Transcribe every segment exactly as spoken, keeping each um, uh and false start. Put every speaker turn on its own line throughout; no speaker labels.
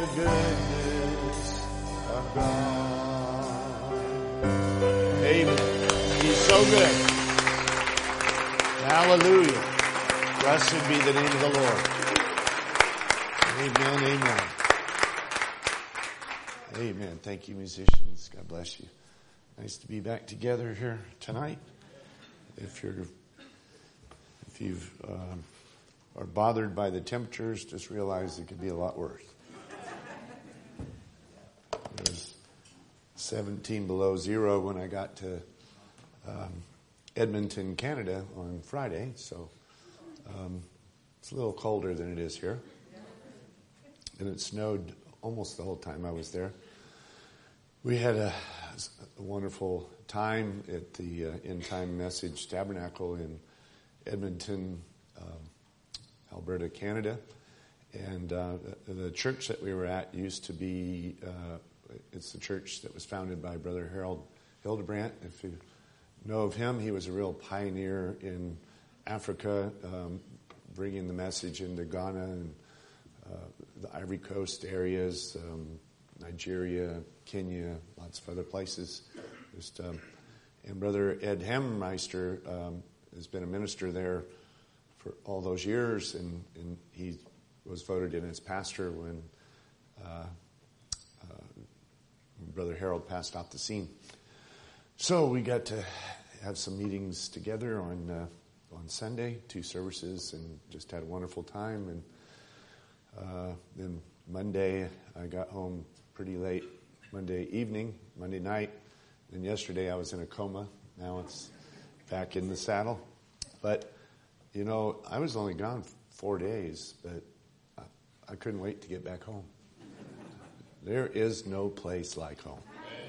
goodness of God. Amen. He's so good. Hallelujah. Blessed be the name of the Lord. Amen, amen. Amen. Thank you, musicians. God bless you. Nice to be back together here tonight. If you're, if you've, um, are bothered by the temperatures, just realize it could be a lot worse. It was seventeen below zero when I got to um, Edmonton, Canada on Friday, so um, it's a little colder than it is here. And it snowed almost the whole time I was there. We had a, a wonderful time at the uh, End Time Message Tabernacle in Edmonton, um, Alberta, Canada. And uh, the, the church that we were at used to be, uh, it's the church that was founded by Brother Harold Hildebrandt. If you know of him, he was a real pioneer in Africa, um, bringing the message into Ghana and uh, the Ivory Coast areas, um, Nigeria, Kenya, lots of other places. Just um, and Brother Ed Hemmeister um, has been a minister there for all those years, and, and he was voted in as pastor when uh, uh, Brother Harold passed off the scene. So we got to have some meetings together on uh, on Sunday, two services, and just had a wonderful time. And uh, then Monday, I got home pretty late Monday evening, Monday night. And yesterday I was in a coma. Now it's back in the saddle. But, you know, I was only gone four days, but I, I couldn't wait to get back home. There is no place like home.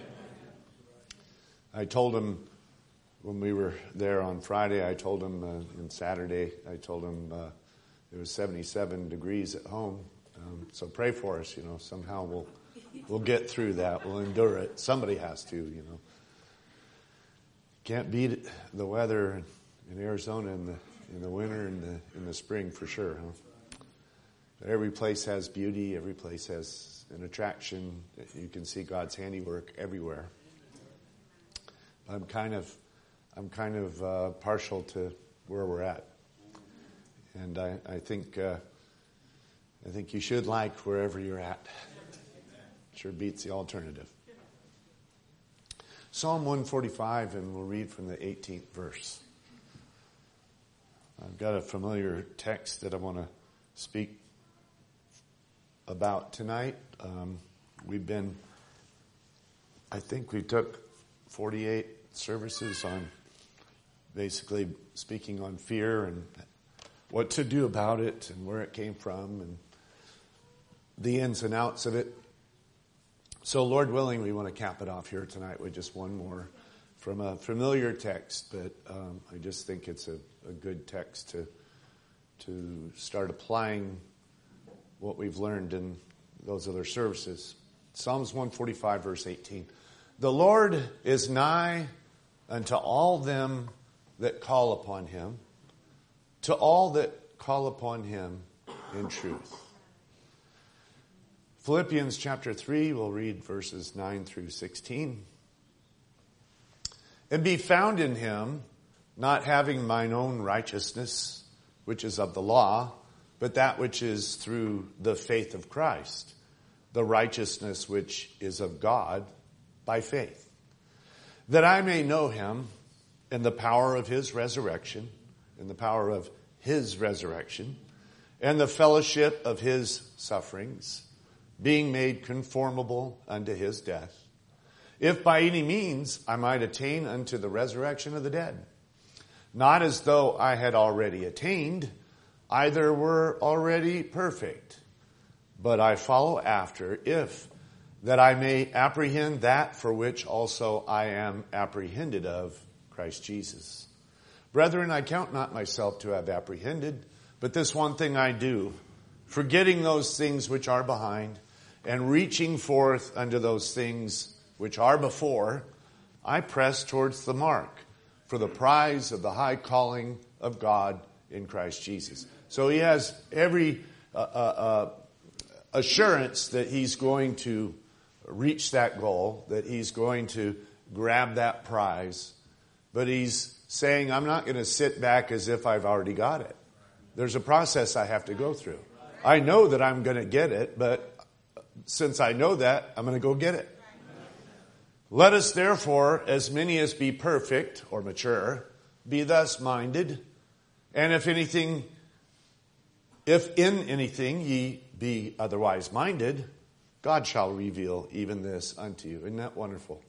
I told him when we were there on Friday, I told him, uh, and Saturday, I told him uh, it was seventy-seven degrees at home. Um, so pray for us, you know, somehow we'll we'll get through that. We'll endure it. Somebody has to, you know. Can't beat the weather in Arizona in the in the winter and the in the spring for sure, huh? But every place has beauty. Every place has an attraction. You can see God's handiwork everywhere. I'm kind of, I'm kind of uh, partial to where we're at, and I, I think, uh, I think you should like wherever you're at. Sure beats the alternative. Psalm one forty-five, and we'll read from the eighteenth verse. I've got a familiar text that I want to speak about tonight. Um, we've been, I think we took forty-eight services on basically speaking on fear and what to do about it and where it came from and the ins and outs of it. So Lord willing, we want to cap it off here tonight with just one more from a familiar text, but um, I just think it's a, a good text to to start applying what we've learned in those other services. Psalms one forty-five, verse eighteen. The Lord is nigh unto all them that call upon him, to all that call upon him in truth. Philippians chapter three, we'll read verses nine through sixteen. And be found in him, not having mine own righteousness, which is of the law, but that which is through the faith of Christ, the righteousness which is of God by faith, that I may know him in the power of his resurrection, in the power of his resurrection, and the fellowship of his sufferings, being made conformable unto his death, if by any means I might attain unto the resurrection of the dead. Not as though I had already attained, either were already perfect, but I follow after, if that I may apprehend that for which also I am apprehended of Christ Jesus. Brethren, I count not myself to have apprehended, but this one thing I do, forgetting those things which are behind, and reaching forth unto those things which are before, I press towards the mark for the prize of the high calling of God in Christ Jesus. So he has every uh, uh, assurance that he's going to reach that goal, that he's going to grab that prize. But he's saying, I'm not going to sit back as if I've already got it. There's a process I have to go through. I know that I'm going to get it, but since I know that, I'm going to go get it. Let us therefore, as many as be perfect or mature, be thus minded. And if anything, if in anything ye be otherwise minded, God shall reveal even this unto you. Isn't that wonderful?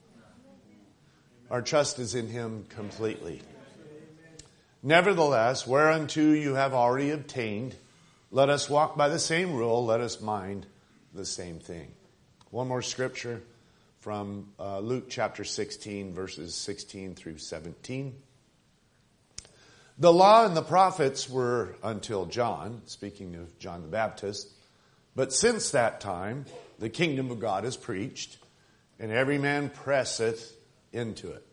Our trust is in him completely. Nevertheless, whereunto you have already obtained, let us walk by the same rule, let us mind the same thing. One more scripture from uh, Luke chapter sixteen, verses sixteen through seventeen. The law and the prophets were until John, speaking of John the Baptist. But since that time, the kingdom of God is preached, and every man presseth into it.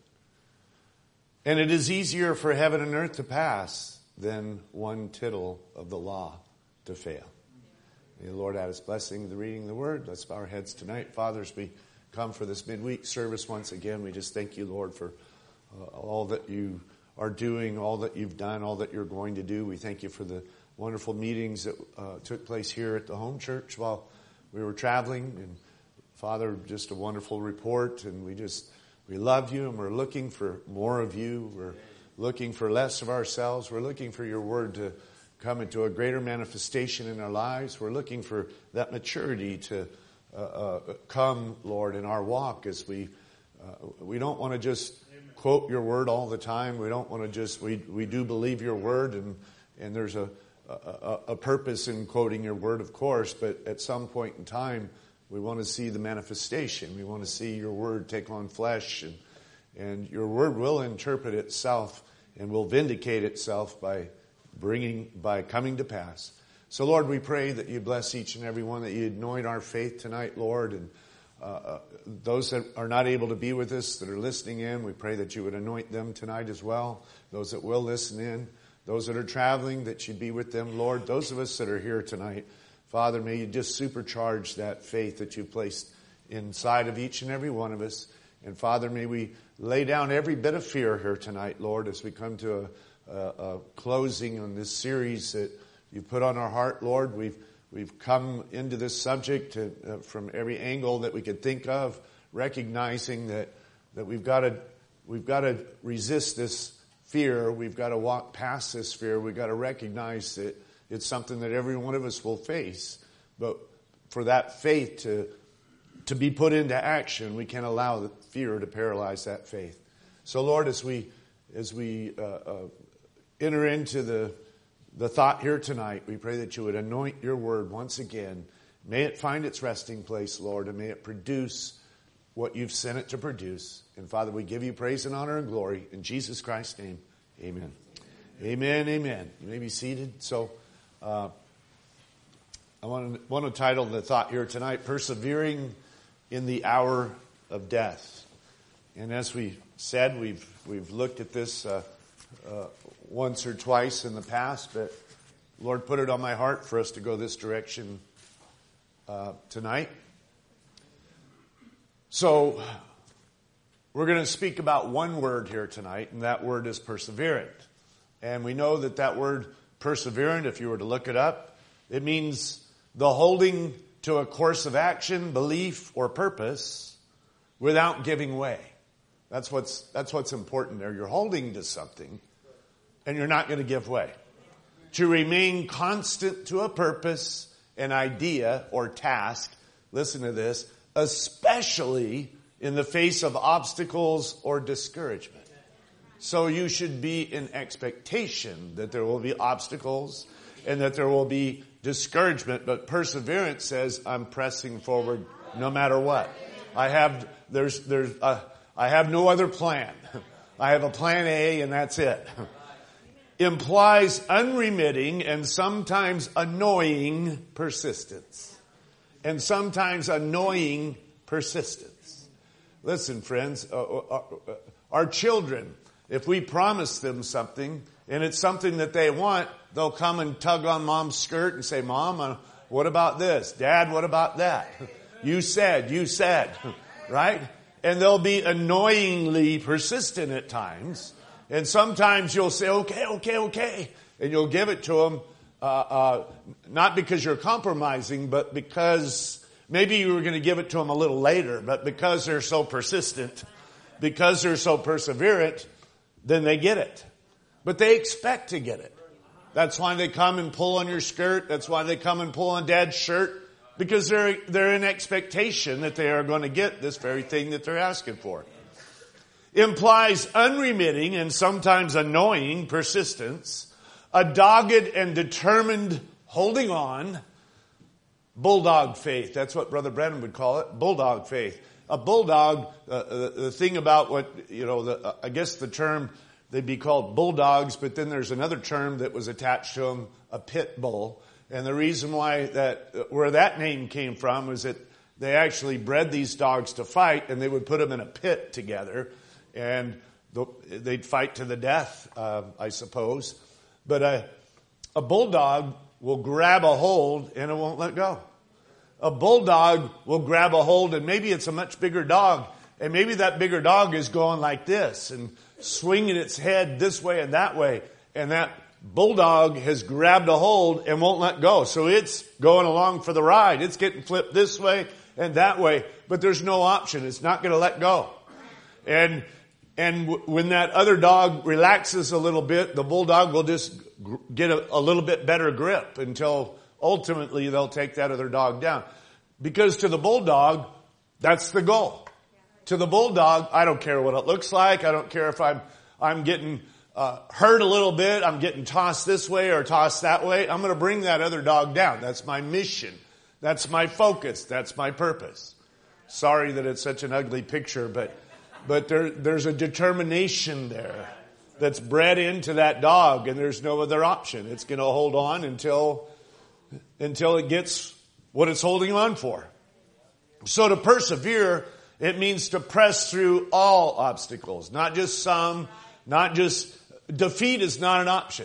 And it is easier for heaven and earth to pass than one tittle of the law to fail. May the Lord add his blessing to the reading of the word. Let's bow our heads tonight. Father, as we come for this midweek service once again, we just thank you, Lord, for uh, all that you are doing, all that you've done, all that you're going to do. We thank you for the wonderful meetings that uh, took place here at the home church while we were traveling. And Father, just a wonderful report. And we just, we love you and we're looking for more of you. We're looking for less of ourselves. We're looking for your word to come into a greater manifestation in our lives. We're looking for that maturity to uh, uh, come, Lord, in our walk as we, uh, we don't want to just quote your word all the time. We don't want to just, we, we do believe your word, and, and there's a, a, a purpose in quoting your word, of course, but at some point in time, we want to see the manifestation. We want to see your word take on flesh, and, and your word will interpret itself and will vindicate itself by bringing, by coming to pass. So, Lord, we pray that you bless each and every one, that you anoint our faith tonight, Lord, and uh, uh, those that are not able to be with us, that are listening in, we pray that you would anoint them tonight as well. Those that will listen in, those that are traveling, that you be with them, Lord. Those of us that are here tonight, Father, may you just supercharge that faith that you've placed inside of each and every one of us. And Father, may we lay down every bit of fear here tonight, Lord, as we come to a, a, a closing on this series that you put on our heart, Lord. We've we've come into this subject to, uh, from every angle that we could think of, recognizing that that we've got to we've got to resist this fear. We've got to walk past this fear. We've got to recognize that it's something that every one of us will face. But for that faith to to be put into action, we can't allow the fear to paralyze that faith. So, Lord, as we as we uh, uh, enter into the the thought here tonight, we pray that you would anoint your word once again. May it find its resting place, Lord, and may it produce what you've sent it to produce. And Father, we give you praise and honor and glory in Jesus Christ's name. Amen. Amen. Amen. Amen. You may be seated. So, uh, I want to, want to title the thought here tonight, Persevering in the Hour of Death. And as we said, we've we've looked at this uh, uh, once or twice in the past, but Lord put it on my heart for us to go this direction uh, tonight. So we're going to speak about one word here tonight, and that word is perseverant. And we know that that word perseverant, if you were to look it up, it means the holding to a course of action, belief, or purpose without giving way. That's what's that's what's important there. You're holding to something, and you're not going to give way. To remain constant to a purpose, an idea, or task, listen to this, especially in the face of obstacles or discouragement. So you should be in expectation that there will be obstacles and that there will be discouragement, but perseverance says, I'm pressing forward no matter what. I have, there's, there's, uh, I have no other plan. I have a plan A and that's it. Implies unremitting and sometimes annoying persistence. And sometimes annoying persistence. Listen, friends, uh, uh, uh, our children, if we promise them something and it's something that they want, they'll come and tug on mom's skirt and say, Mom, uh, What about this? Dad, what about that? You said, you said, right? And they'll be annoyingly persistent at times. And sometimes you'll say, okay, okay, okay. And you'll give it to them, uh, uh, not because you're compromising, but because maybe you were going to give it to them a little later, but because they're so persistent, because they're so perseverant, then they get it. But they expect to get it. That's why they come and pull on your skirt. That's why they come and pull on Dad's shirt. Because they're, they're in expectation that they are going to get this very thing that they're asking for. Implies unremitting and sometimes annoying persistence, a dogged and determined holding on, bulldog faith. That's what Brother Brennan would call it, bulldog faith. A bulldog, uh, the, the thing about what, you know, the, uh, I guess the term, they'd be called bulldogs, but then there's another term that was attached to them, a pit bull. And the reason why that, where that name came from was that they actually bred these dogs to fight, and they would put them in a pit together, and they'd fight to the death, uh, I suppose. But a, a bulldog will grab a hold and it won't let go. A bulldog will grab a hold, and maybe it's a much bigger dog, and maybe that bigger dog is going like this and swinging its head this way and that way, and that bulldog has grabbed a hold and won't let go. So it's going along for the ride. It's getting flipped this way and that way, but there's no option. It's not going to let go. And and w- when that other dog relaxes a little bit, the bulldog will just gr- get a, a little bit better grip until ultimately they'll take that other dog down. Because to the bulldog, that's the goal. To the bulldog, I don't care what it looks like. I don't care if I'm I'm getting Uh, hurt a little bit, I'm getting tossed this way or tossed that way. I'm going to bring that other dog down. That's my mission. That's my focus. That's my purpose. Sorry that it's such an ugly picture, but but there there's a determination there that's bred into that dog, and there's no other option. It's going to hold on until until it gets what it's holding on for. So to persevere, it means to press through all obstacles, not just some, not just defeat is not an option.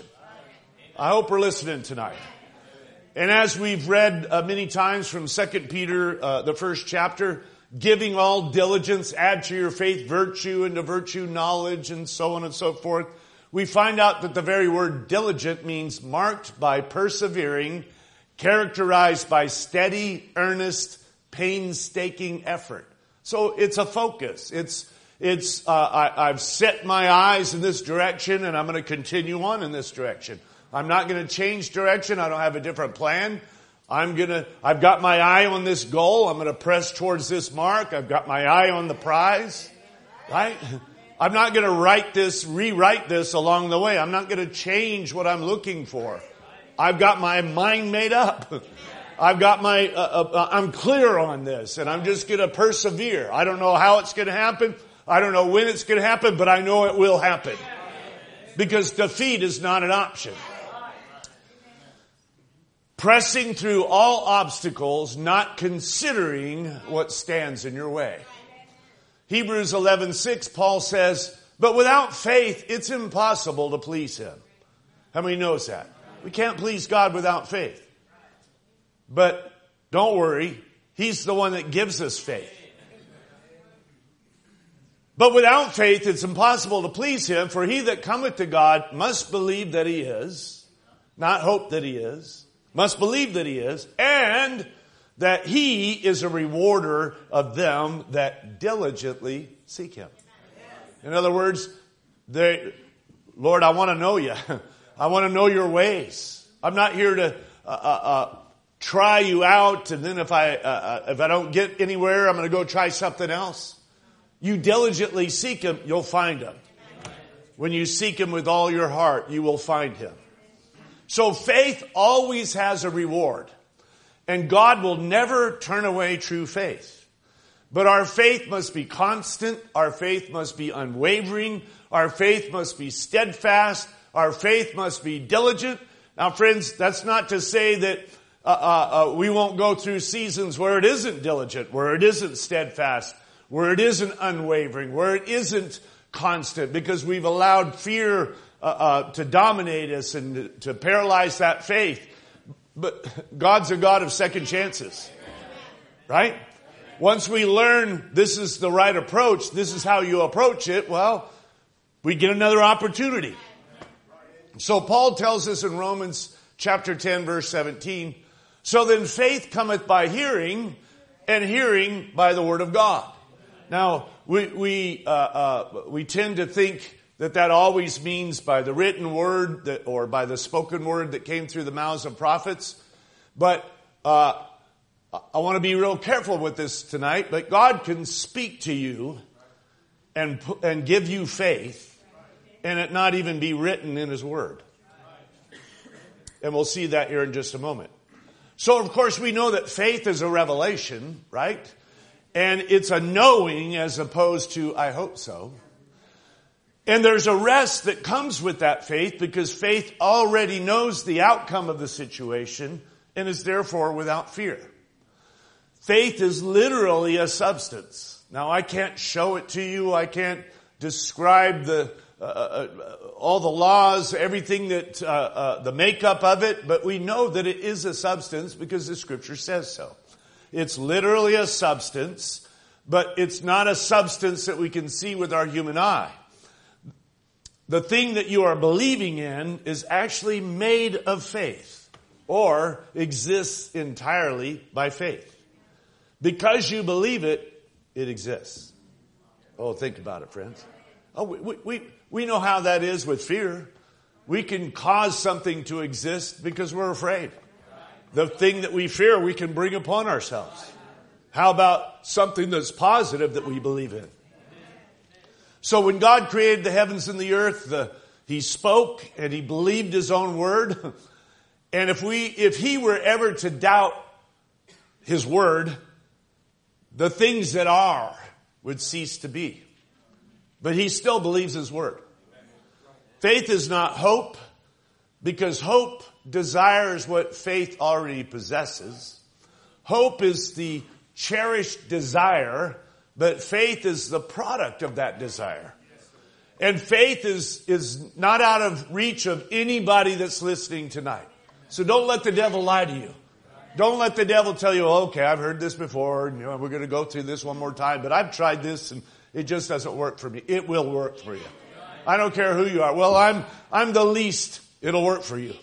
I hope we're listening tonight. And as we've read uh, many times from Second Peter, uh, the first chapter, giving all diligence, add to your faith virtue, and to virtue knowledge, and so on and so forth, we find out that the very word diligent means marked by persevering, characterized by steady, earnest, painstaking effort. So it's a focus. It's It's, uh, I, I've set my eyes in this direction, and I'm going to continue on in this direction. I'm not going to change direction. I don't have a different plan. I'm going to, I've got my eye on this goal. I'm going to press towards this mark. I've got my eye on the prize, right? I'm not going to write this, rewrite this along the way. I'm not going to change what I'm looking for. I've got my mind made up. I've got my, uh, uh, I'm clear on this, and I'm just going to persevere. I don't know how it's going to happen. I don't know when it's going to happen, but I know it will happen. Because defeat is not an option. Pressing through all obstacles, not considering what stands in your way. Hebrews eleven six, Paul says, but without faith, it's impossible to please Him. How many knows that? We can't please God without faith. But don't worry, He's the one that gives us faith. But without faith, it's impossible to please Him, for he that cometh to God must believe that He is, not hope that He is, must believe that He is, and that He is a rewarder of them that diligently seek Him. In other words, they, Lord, I want to know You. I want to know Your ways. I'm not here to uh, uh, uh, try You out, and then if I uh, uh, if I don't get anywhere, I'm going to go try something else. You diligently seek Him, you'll find Him. When you seek Him with all your heart, you will find Him. So faith always has a reward. And God will never turn away true faith. But our faith must be constant. Our faith must be unwavering. Our faith must be steadfast. Our faith must be diligent. Now, friends, that's not to say that uh, uh, uh, we won't go through seasons where it isn't diligent, where it isn't steadfast, where it isn't unwavering, where it isn't constant, because we've allowed fear uh, uh, to dominate us and to paralyze that faith. but God's a God of second chances. Right? Once we learn this is the right approach, this is how you approach it, well, we get another opportunity. So Paul tells us in Romans chapter ten, verse seventeen, so then faith cometh by hearing, and hearing by the word of God. Now, we we uh, uh, we tend to think that that always means by the written word that, or by the spoken word that came through the mouths of prophets. But uh, I want to be real careful with this tonight. But God can speak to you and and give you faith, and it not even be written in His word. And we'll see that here in just a moment. So, of course, we know that faith is a revelation, right? And it's a knowing as opposed to, I hope so. And there's a rest that comes with that faith because faith already knows the outcome of the situation and is therefore without fear. Faith is literally a substance. Now, I can't show it to you. I can't describe the uh, uh, all the laws, everything that, uh, uh, the makeup of it, but we know that it is a substance because the Scripture says so. It's literally a substance, but it's not a substance that we can see with our human eye. The thing that you are believing in is actually made of faith or exists entirely by faith. Because you believe it, it exists. Oh, think about it, friends. Oh, we, we, we know how that is with fear. We can cause something to exist because we're afraid. The thing that we fear, we can bring upon ourselves. How about something that's positive that we believe in? So when God created the heavens and the earth, the, He spoke and He believed His own word. And if we, if He were ever to doubt His word, the things that are would cease to be. But He still believes His word. Faith is not hope, because hope desires what faith already possesses. Hope is the cherished desire, but faith is the product of that desire. And faith is, is not out of reach of anybody that's listening tonight. So don't let the devil lie to you. Don't let the devil tell you, okay, I've heard this before, and you know, we're going to go through this one more time, but I've tried this and it just doesn't work for me. It will work for you. I don't care who you are. Well, I'm, I'm the least. It'll work for you.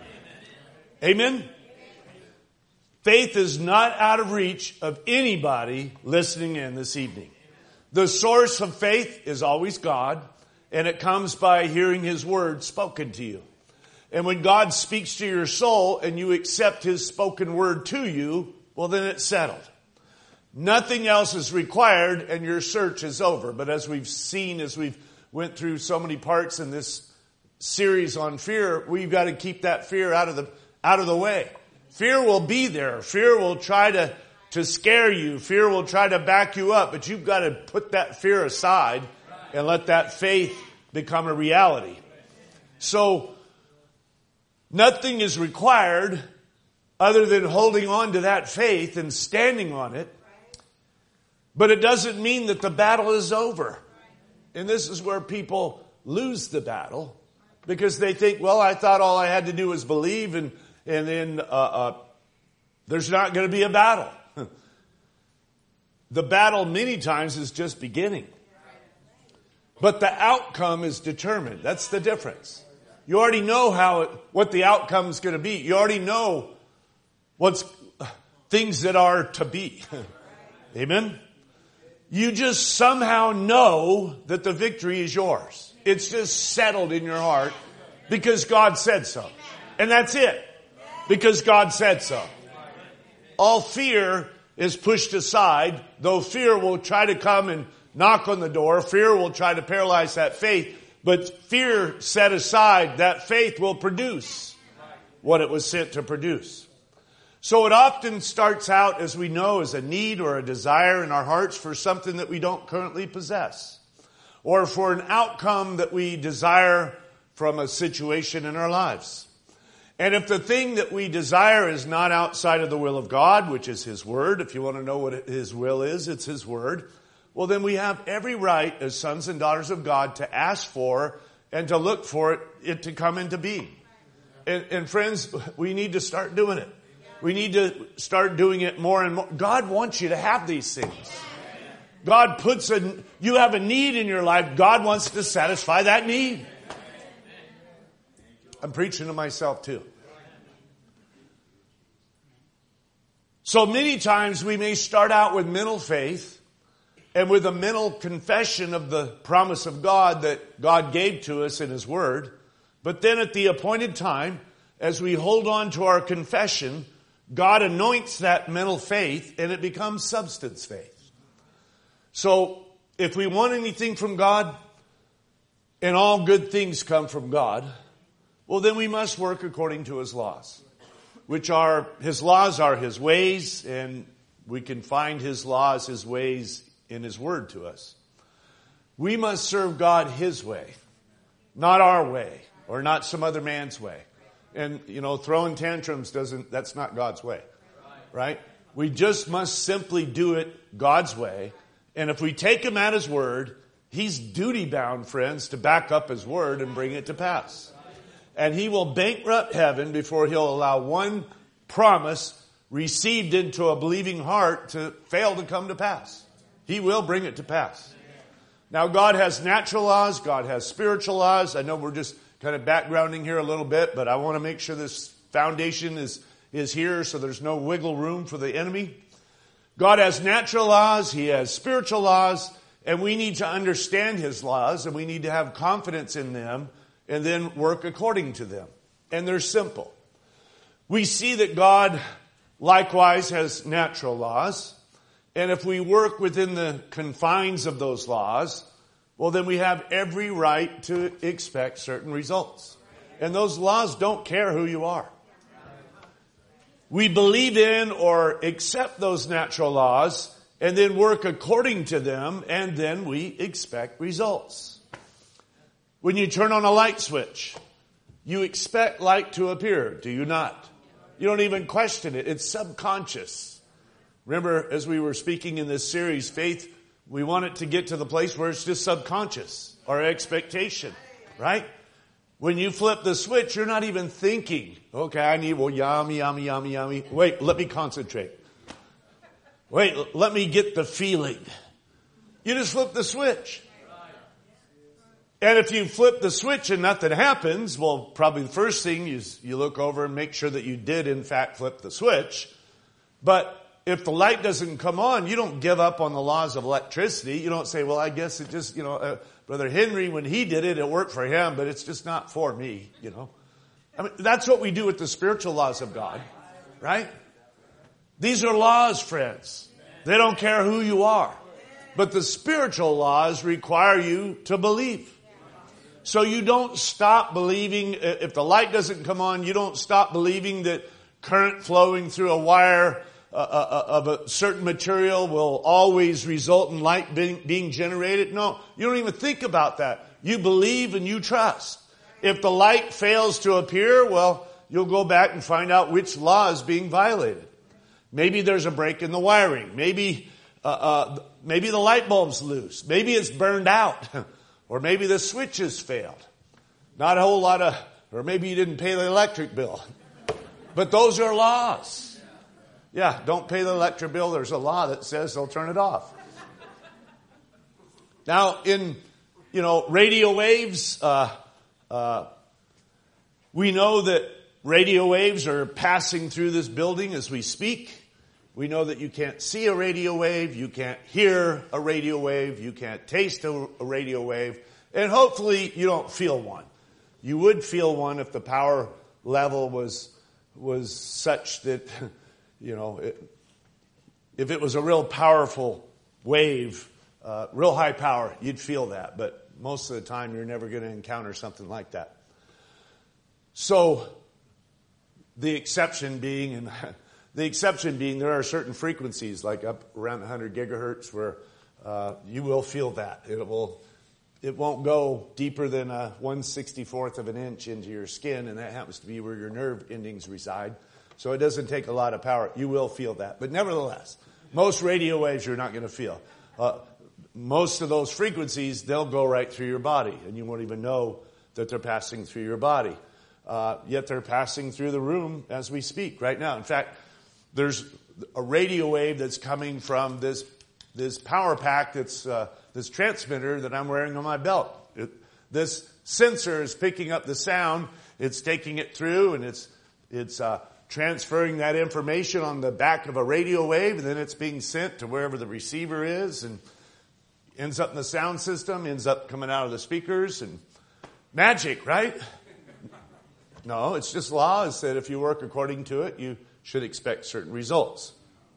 Amen? Faith is not out of reach of anybody listening in this evening. The source of faith is always God, and it comes by hearing His word spoken to you. And when God speaks to your soul and you accept His spoken word to you, well, then it's settled. Nothing else is required and your search is over. But as we've seen, as we've went through so many parts in this series on fear, we've got to keep that fear out of the, out of the way. Fear will be there. Fear will try to, to scare you. Fear will try to back you up. But you've got to put that fear aside and let that faith become a reality. So, nothing is required other than holding on to that faith and standing on it. But it doesn't mean that the battle is over. And this is where people lose the battle because they think, well, I thought all I had to do was believe and, and then uh, uh, there's not going to be a battle. The battle many times is just beginning. But the outcome is determined. That's the difference. You already know how it, what the outcome is going to be. You already know what's things that are to be. Amen? You just somehow know that the victory is yours. It's just settled in your heart because God said so. And that's it. Because God said so. All fear is pushed aside, though fear will try to come and knock on the door. Fear will try to paralyze that faith. But fear set aside, that faith will produce what it was sent to produce. So it often starts out, as we know, as a need or a desire in our hearts for something that we don't currently possess. Or for an outcome that we desire from a situation in our lives. And if the thing that we desire is not outside of the will of God, which is His Word, if you want to know what His will is, it's His Word. Well, then we have every right as sons and daughters of God to ask for and to look for it, it to come into being. And, and friends, we need to start doing it. We need to start doing it more and more. God wants you to have these things. God puts a, you have a need in your life. God wants to satisfy that need. I'm preaching to myself too. So many times we may start out with mental faith and with a mental confession of the promise of God that God gave to us in His Word. But then at the appointed time, as we hold on to our confession, God anoints that mental faith and it becomes substance faith. So if we want anything from God, and all good things come from God, well then we must work according to His laws, which are, His laws are His ways, and we can find His laws, His ways in His Word to us. We must serve God His way, not our way, or not some other man's way. And, you know, throwing tantrums doesn't, that's not God's way. Right? We just must simply do it God's way. And if we take Him at His word, He's duty bound, friends, to back up His word and bring it to pass. And He will bankrupt heaven before He'll allow one promise received into a believing heart to fail to come to pass. He will bring it to pass. Now, God has natural laws. God has spiritual laws. I know we're just kind of backgrounding here a little bit, but I want to make sure this foundation is, is here so there's no wiggle room for the enemy. God has natural laws. He has spiritual laws. And we need to understand His laws, and we need to have confidence in them and then work according to them. And they're simple. We see that God likewise has natural laws. And if we work within the confines of those laws, well, then we have every right to expect certain results. And those laws don't care who you are. We believe in or accept those natural laws and then work according to them, and then we expect results. When you turn on a light switch, you expect light to appear, do you not? You don't even question it. It's subconscious. Remember, as we were speaking in this series, faith, we want it to get to the place where it's just subconscious, or expectation, right? When you flip the switch, you're not even thinking, okay, I need, well, yummy, yummy, yummy, yummy. Wait, let me concentrate. Wait, let me get the feeling. You just flip the switch. And if you flip the switch and nothing happens, well, probably the first thing is you look over and make sure that you did, in fact, flip the switch. But if the light doesn't come on, you don't give up on the laws of electricity. You don't say, well, I guess it just, you know, uh, Brother Henry, when he did it, it worked for him, but it's just not for me, you know. I mean, that's what we do with the spiritual laws of God, right? These are laws, friends. They don't care who you are. But the spiritual laws require you to believe. So you don't stop believing. If the light doesn't come on, you don't stop believing that current flowing through a wire uh, uh, of a certain material will always result in light being, being generated. No, you don't even think about that. You believe and you trust. If the light fails to appear, well, you'll go back and find out which law is being violated. Maybe there's a break in the wiring. Maybe uh, uh, maybe the light bulb's loose. Maybe it's burned out. Or maybe the switch has failed. Not a whole lot of, or maybe you didn't pay the electric bill. But those are laws. Yeah, don't pay the electric bill. There's a law that says they'll turn it off. Now, in, you know, radio waves, uh, uh, we know that radio waves are passing through this building as we speak. We know that you can't see a radio wave, you can't hear a radio wave, you can't taste a, a radio wave, and hopefully you don't feel one. You would feel one if the power level was was such that, you know, it, if it was a real powerful wave, uh, real high power, you'd feel that. But most of the time, you're never going to encounter something like that. So, the exception being, and the exception being, there are certain frequencies, like up around one hundred gigahertz, where uh, you will feel that. It will, it won't go deeper than a one sixty-fourth of an inch into your skin, and that happens to be where your nerve endings reside. So it doesn't take a lot of power. You will feel that. But nevertheless, most radio waves you're not going to feel. Uh, most of those frequencies, they'll go right through your body, and you won't even know that they're passing through your body. uh, yet they're passing through the room as we speak right now. In fact, there's a radio wave that's coming from this this power pack, that's uh, this transmitter that I'm wearing on my belt. It, this sensor is picking up the sound. It's taking it through, and it's it's uh, transferring that information on the back of a radio wave, and then it's being sent to wherever the receiver is, and ends up in the sound system, ends up coming out of the speakers, and magic, right? No, it's just law. It's that if you work according to it, you should expect certain results.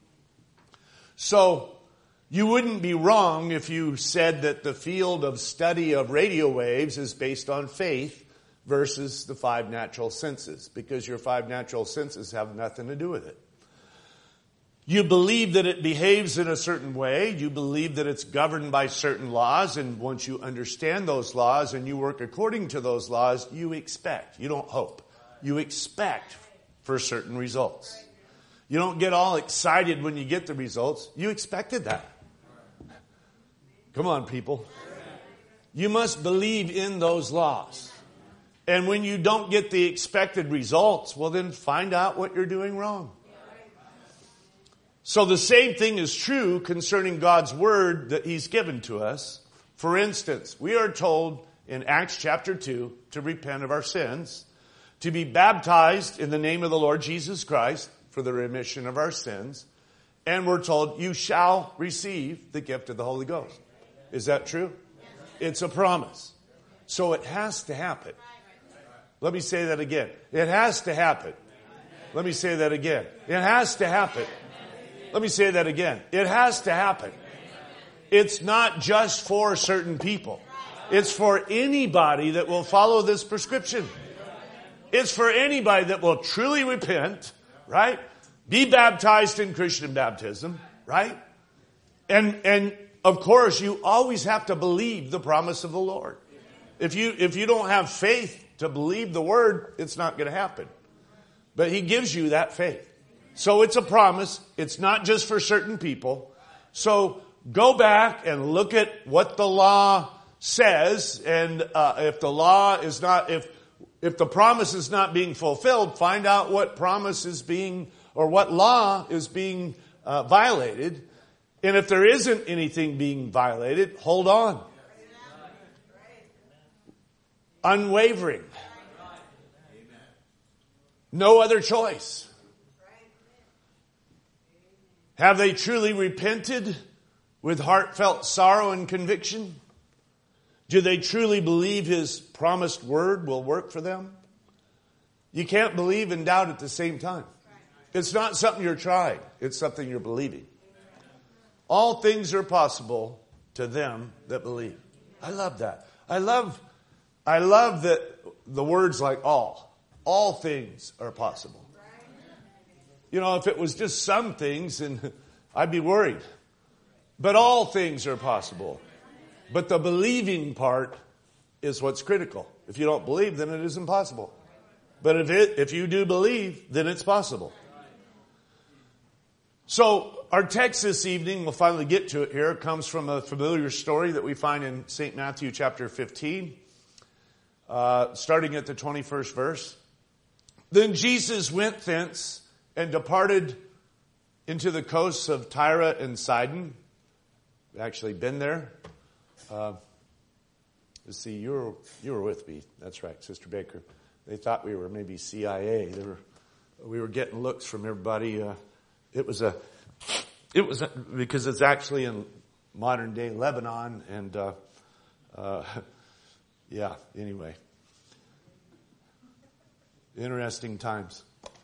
So, you wouldn't be wrong if you said that the field of study of radio waves is based on faith versus the five natural senses, because your five natural senses have nothing to do with it. You believe that it behaves in a certain way. You believe that it's governed by certain laws, and once you understand those laws and you work according to those laws, you expect. You don't hope. You expect for certain results. You don't get all excited when you get the results. You expected that. Come on, people. You must believe in those laws. And when you don't get the expected results, well, then find out what you're doing wrong. So the same thing is true concerning God's word that he's given to us. For instance, we are told in Acts chapter two to repent of our sins, to be baptized in the name of the Lord Jesus Christ for the remission of our sins, and we're told you shall receive the gift of the Holy Ghost. Is that true? It's a promise. So it has to happen. Let me say that again. It has to happen. Let me say that again. It has to happen. Let me say that again. It has to happen. It's not just for certain people. It's for anybody that will follow this prescription. It's for anybody that will truly repent, right? Be baptized in Christian baptism, right? And, and of course, you always have to believe the promise of the Lord. If you, if you don't have faith to believe the word, it's not going to happen. But he gives you that faith. So it's a promise. It's not just for certain people. So go back and look at what the law says. And uh, if the law is not, if if the promise is not being fulfilled, find out what promise is being, or what law is being uh, violated. And if there isn't anything being violated, hold on. Unwavering. No other choice. Have they truly repented with heartfelt sorrow and conviction? Do they truly believe his promised word will work for them? You can't believe and doubt at the same time. It's not something you're trying. It's something you're believing. All things are possible to them that believe. I love that. I love, I love that the words like all. All things are possible. You know, if it was just some things, then I'd be worried. But all things are possible. But the believing part is what's critical. If you don't believe, then it is impossible. But if it, if you do believe, then it's possible. So our text this evening, we'll finally get to it here, comes from a familiar story that we find in Saint Matthew chapter fifteen, uh, starting at the twenty-first verse. Then Jesus went thence and departed into the coasts of Tyre and Sidon. We've actually been there. Uh, let's see, you were, you were with me. That's right, Sister Baker. They thought we were maybe C I A. They were, we were getting looks from everybody. Uh, it was a, it was a, because it's actually in modern day Lebanon, and uh, uh, yeah. Anyway, interesting times.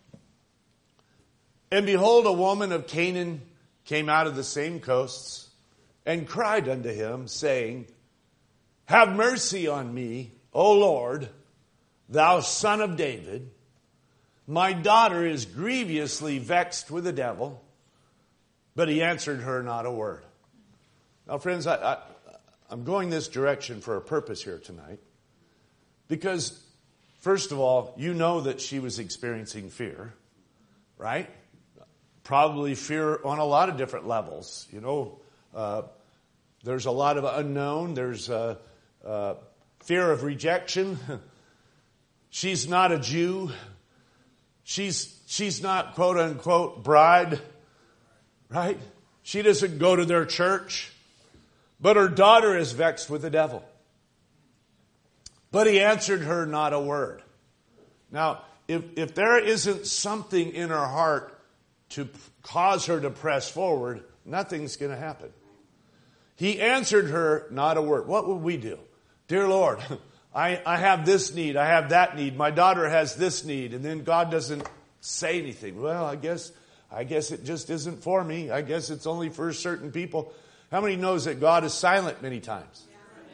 And behold, a woman of Canaan came out of the same coasts and cried unto him, saying, Have mercy on me, O Lord, thou son of David. My daughter is grievously vexed with the devil. But he answered her not a word. Now, friends, I, I, I'm going this direction for a purpose here tonight. Because, first of all, you know that she was experiencing fear, right? Probably fear on a lot of different levels. You know, uh, there's a lot of unknown. There's uh, uh, fear of rejection. She's not a Jew. She's, she's not quote unquote bride, right? She doesn't go to their church. But her daughter is vexed with the devil. But he answered her not a word. Now, if, if there isn't something in her heart to cause her to press forward, nothing's going to happen. He answered her not a word. What would we do? Dear Lord, I, I have this need. I have that need. My daughter has this need. And then God doesn't say anything. Well, I guess, I guess it just isn't for me. I guess it's only for certain people. How many knows that God is silent many times?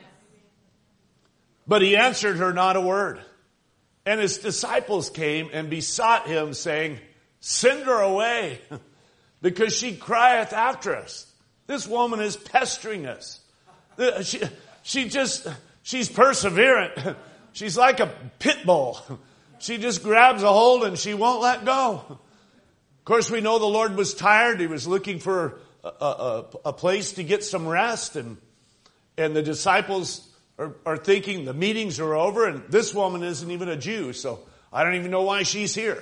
But he answered her not a word. And his disciples came and besought him, saying, send her away, because she crieth after us. This woman is pestering us. She, she just, she's perseverant. She's like a pit bull. She just grabs a hold and she won't let go. Of course, we know the Lord was tired. He was looking for a, a, a place to get some rest. And, and the disciples are, are thinking the meetings are over, and this woman isn't even a Jew, so I don't even know why she's here.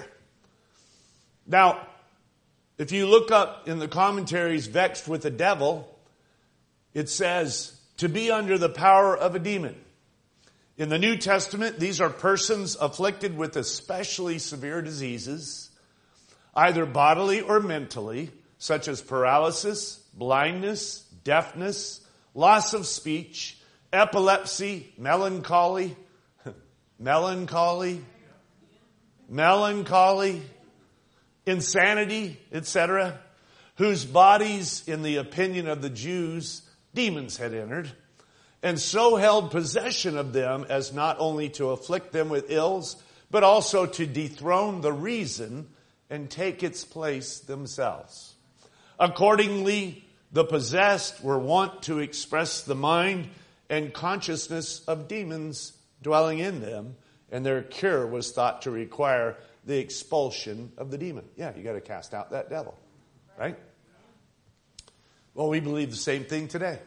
Now, if you look up in the commentaries, vexed with the devil, it says to be under the power of a demon. In the New Testament, these are persons afflicted with especially severe diseases, either bodily or mentally, such as paralysis, blindness, deafness, loss of speech, epilepsy, melancholy, melancholy, melancholy, insanity, et cetera, whose bodies, in the opinion of the Jews, demons had entered, and so held possession of them as not only to afflict them with ills, but also to dethrone the reason and take its place themselves. Accordingly, the possessed were wont to express the mind and consciousness of demons dwelling in them, and their cure was thought to require the expulsion of the demon. Yeah, you got to cast out that devil, right? Well, we believe the same thing today.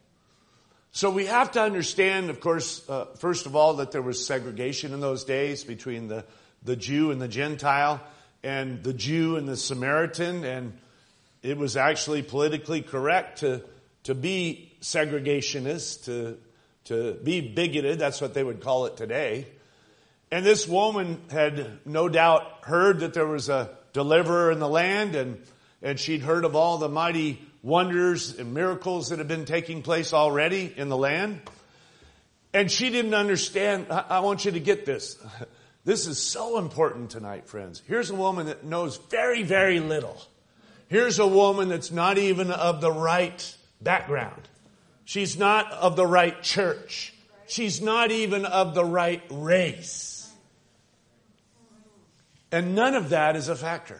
So we have to understand, of course, uh, first of all, that there was segregation in those days between the, the Jew and the Gentile, and the Jew and the Samaritan, and it was actually politically correct to, to be segregationist, to, to be bigoted. That's what they would call it today. And this woman had no doubt heard that there was a deliverer in the land, and, and she'd heard of all the mighty wonders and miracles that had been taking place already in the land. And she didn't understand. I, I want you to get this. This is so important tonight, friends. Here's a woman that knows very, very little. Here's a woman that's not even of the right background. She's not of the right church. She's not even of the right race. And none of that is a factor.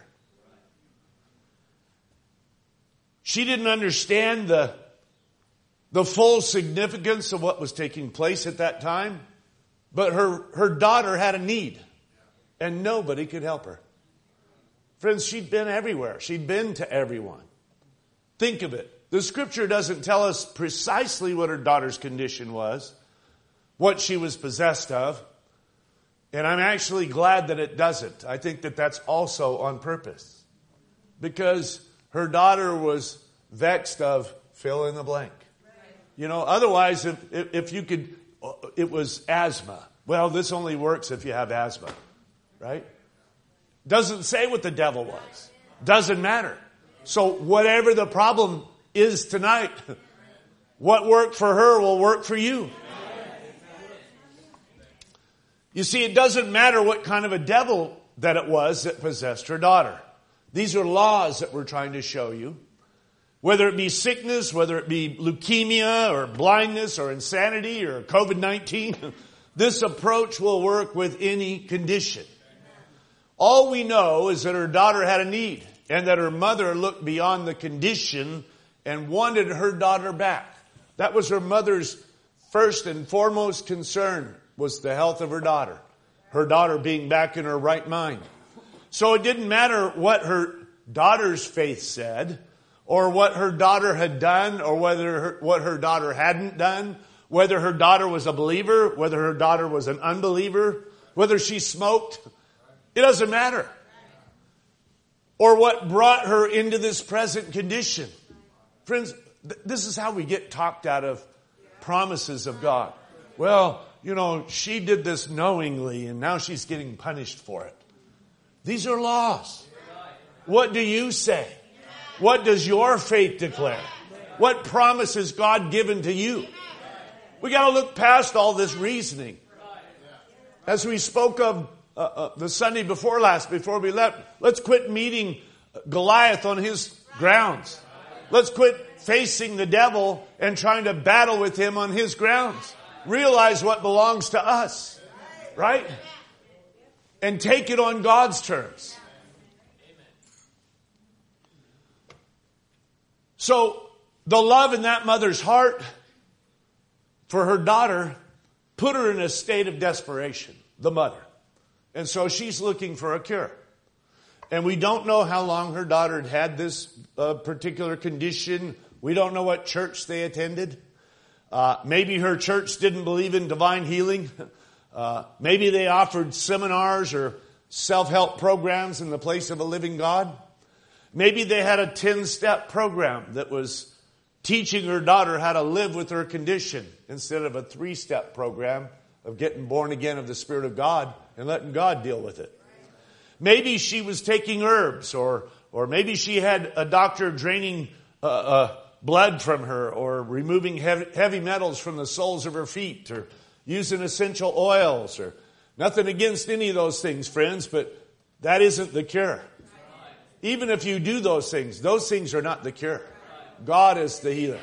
She didn't understand the, the full significance of what was taking place at that time. But her, her daughter had a need. And nobody could help her. Friends, she'd been everywhere. She'd been to everyone. Think of it. The scripture doesn't tell us precisely what her daughter's condition was, what she was possessed of. And I'm actually glad that it doesn't. I think that that's also on purpose. Because her daughter was vexed of fill in the blank. You know, otherwise, if, if, if you could, it was asthma. Well, this only works if you have asthma, right? Doesn't say what the devil was. Doesn't matter. So whatever the problem is tonight, what worked for her will work for you. You see, it doesn't matter what kind of a devil that it was that possessed her daughter. These are laws that we're trying to show you. Whether it be sickness, whether it be leukemia or blindness or insanity or covid nineteen, this approach will work with any condition. All we know is that her daughter had a need, and that her mother looked beyond the condition and wanted her daughter back. That was her mother's first and foremost concern, was the health of her daughter. Her daughter being back in her right mind. So it didn't matter what her daughter's faith said, or what her daughter had done, or whether her, what her daughter hadn't done, whether her daughter was a believer, whether her daughter was an unbeliever, whether she smoked. It doesn't matter. Or what brought her into this present condition. Friends, th- this is how we get talked out of promises of God. Well, you know, she did this knowingly and now she's getting punished for it. These are laws. What do you say? What does your faith declare? What promise has God given to you? We got to look past all this reasoning. As we spoke of uh, uh, the Sunday before last, before we left, let's quit meeting Goliath on his grounds. Let's quit facing the devil and trying to battle with him on his grounds. Realize what belongs to us, right? And take it on God's terms. So, the love in that mother's heart for her daughter put her in a state of desperation, the mother. And so she's looking for a cure. And we don't know how long her daughter had had this uh, particular condition. We don't know what church they attended. Uh, maybe her church didn't believe in divine healing. Uh, maybe they offered seminars or self-help programs in the place of a living God. Maybe they had a ten-step program that was teaching her daughter how to live with her condition instead of a three-step program of getting born again of the Spirit of God and letting God deal with it. Maybe she was taking herbs, or or maybe she had a doctor draining uh, uh, blood from her, or removing heavy, heavy metals from the soles of her feet, or using essential oils, or nothing against any of those things, friends, but that isn't the cure. Even if you do those things, those things are not the cure. God is the healer.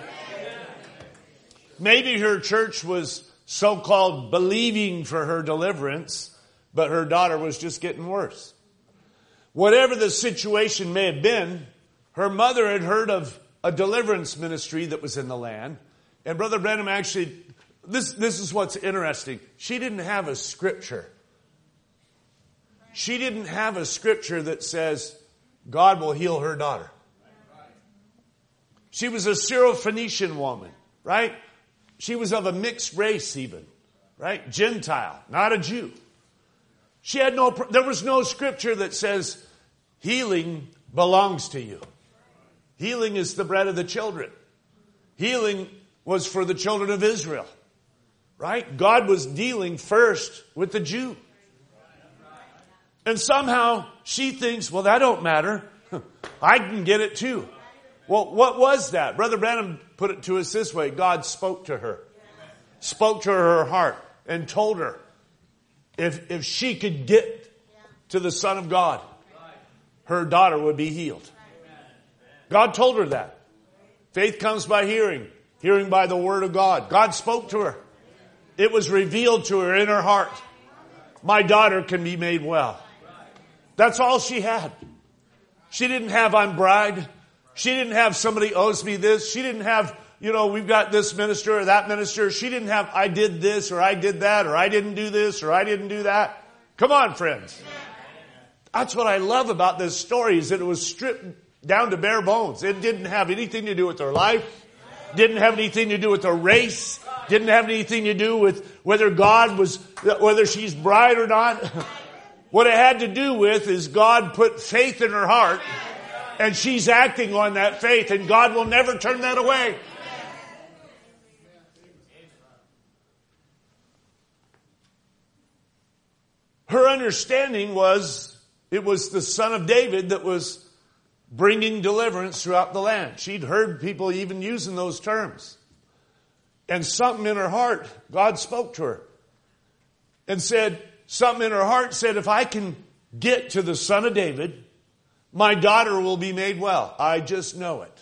Maybe her church was so-called believing for her deliverance, but her daughter was just getting worse. Whatever the situation may have been, her mother had heard of a deliverance ministry that was in the land. And Brother Branham actually, this, this is what's interesting. She didn't have a scripture. She didn't have a scripture that says God will heal her daughter. She was a Syrophoenician woman, right? She was of a mixed race even, right? Gentile, not a Jew. She had no, there was no scripture that says healing belongs to you. Healing is the bread of the children. Healing was for the children of Israel, right? God was dealing first with the Jew. And somehow she thinks, well, that don't matter. I can get it too. Well, what was that? Brother Branham put it to us this way. God spoke to her. Spoke to her heart and told her if, if she could get to the Son of God, her daughter would be healed. God told her that. Faith comes by hearing. Hearing by the Word of God. God spoke to her. It was revealed to her in her heart. My daughter can be made well. That's all she had. She didn't have I'm bride. She didn't have somebody owes me this. She didn't have, you know, we've got this minister or that minister. She didn't have I did this or I did that or I didn't do this or I didn't do that. Come on, friends. That's what I love about this story is that it was stripped down to bare bones. It didn't have anything to do with her life. Didn't have anything to do with her race. Didn't have anything to do with whether God was, whether she's bride or not. What it had to do with is God put faith in her heart and she's acting on that faith and God will never turn that away. Her understanding was it was the Son of David that was bringing deliverance throughout the land. She'd heard people even using those terms. And something in her heart, God spoke to her and said, something in her heart said, if I can get to the Son of David, my daughter will be made well. I just know it.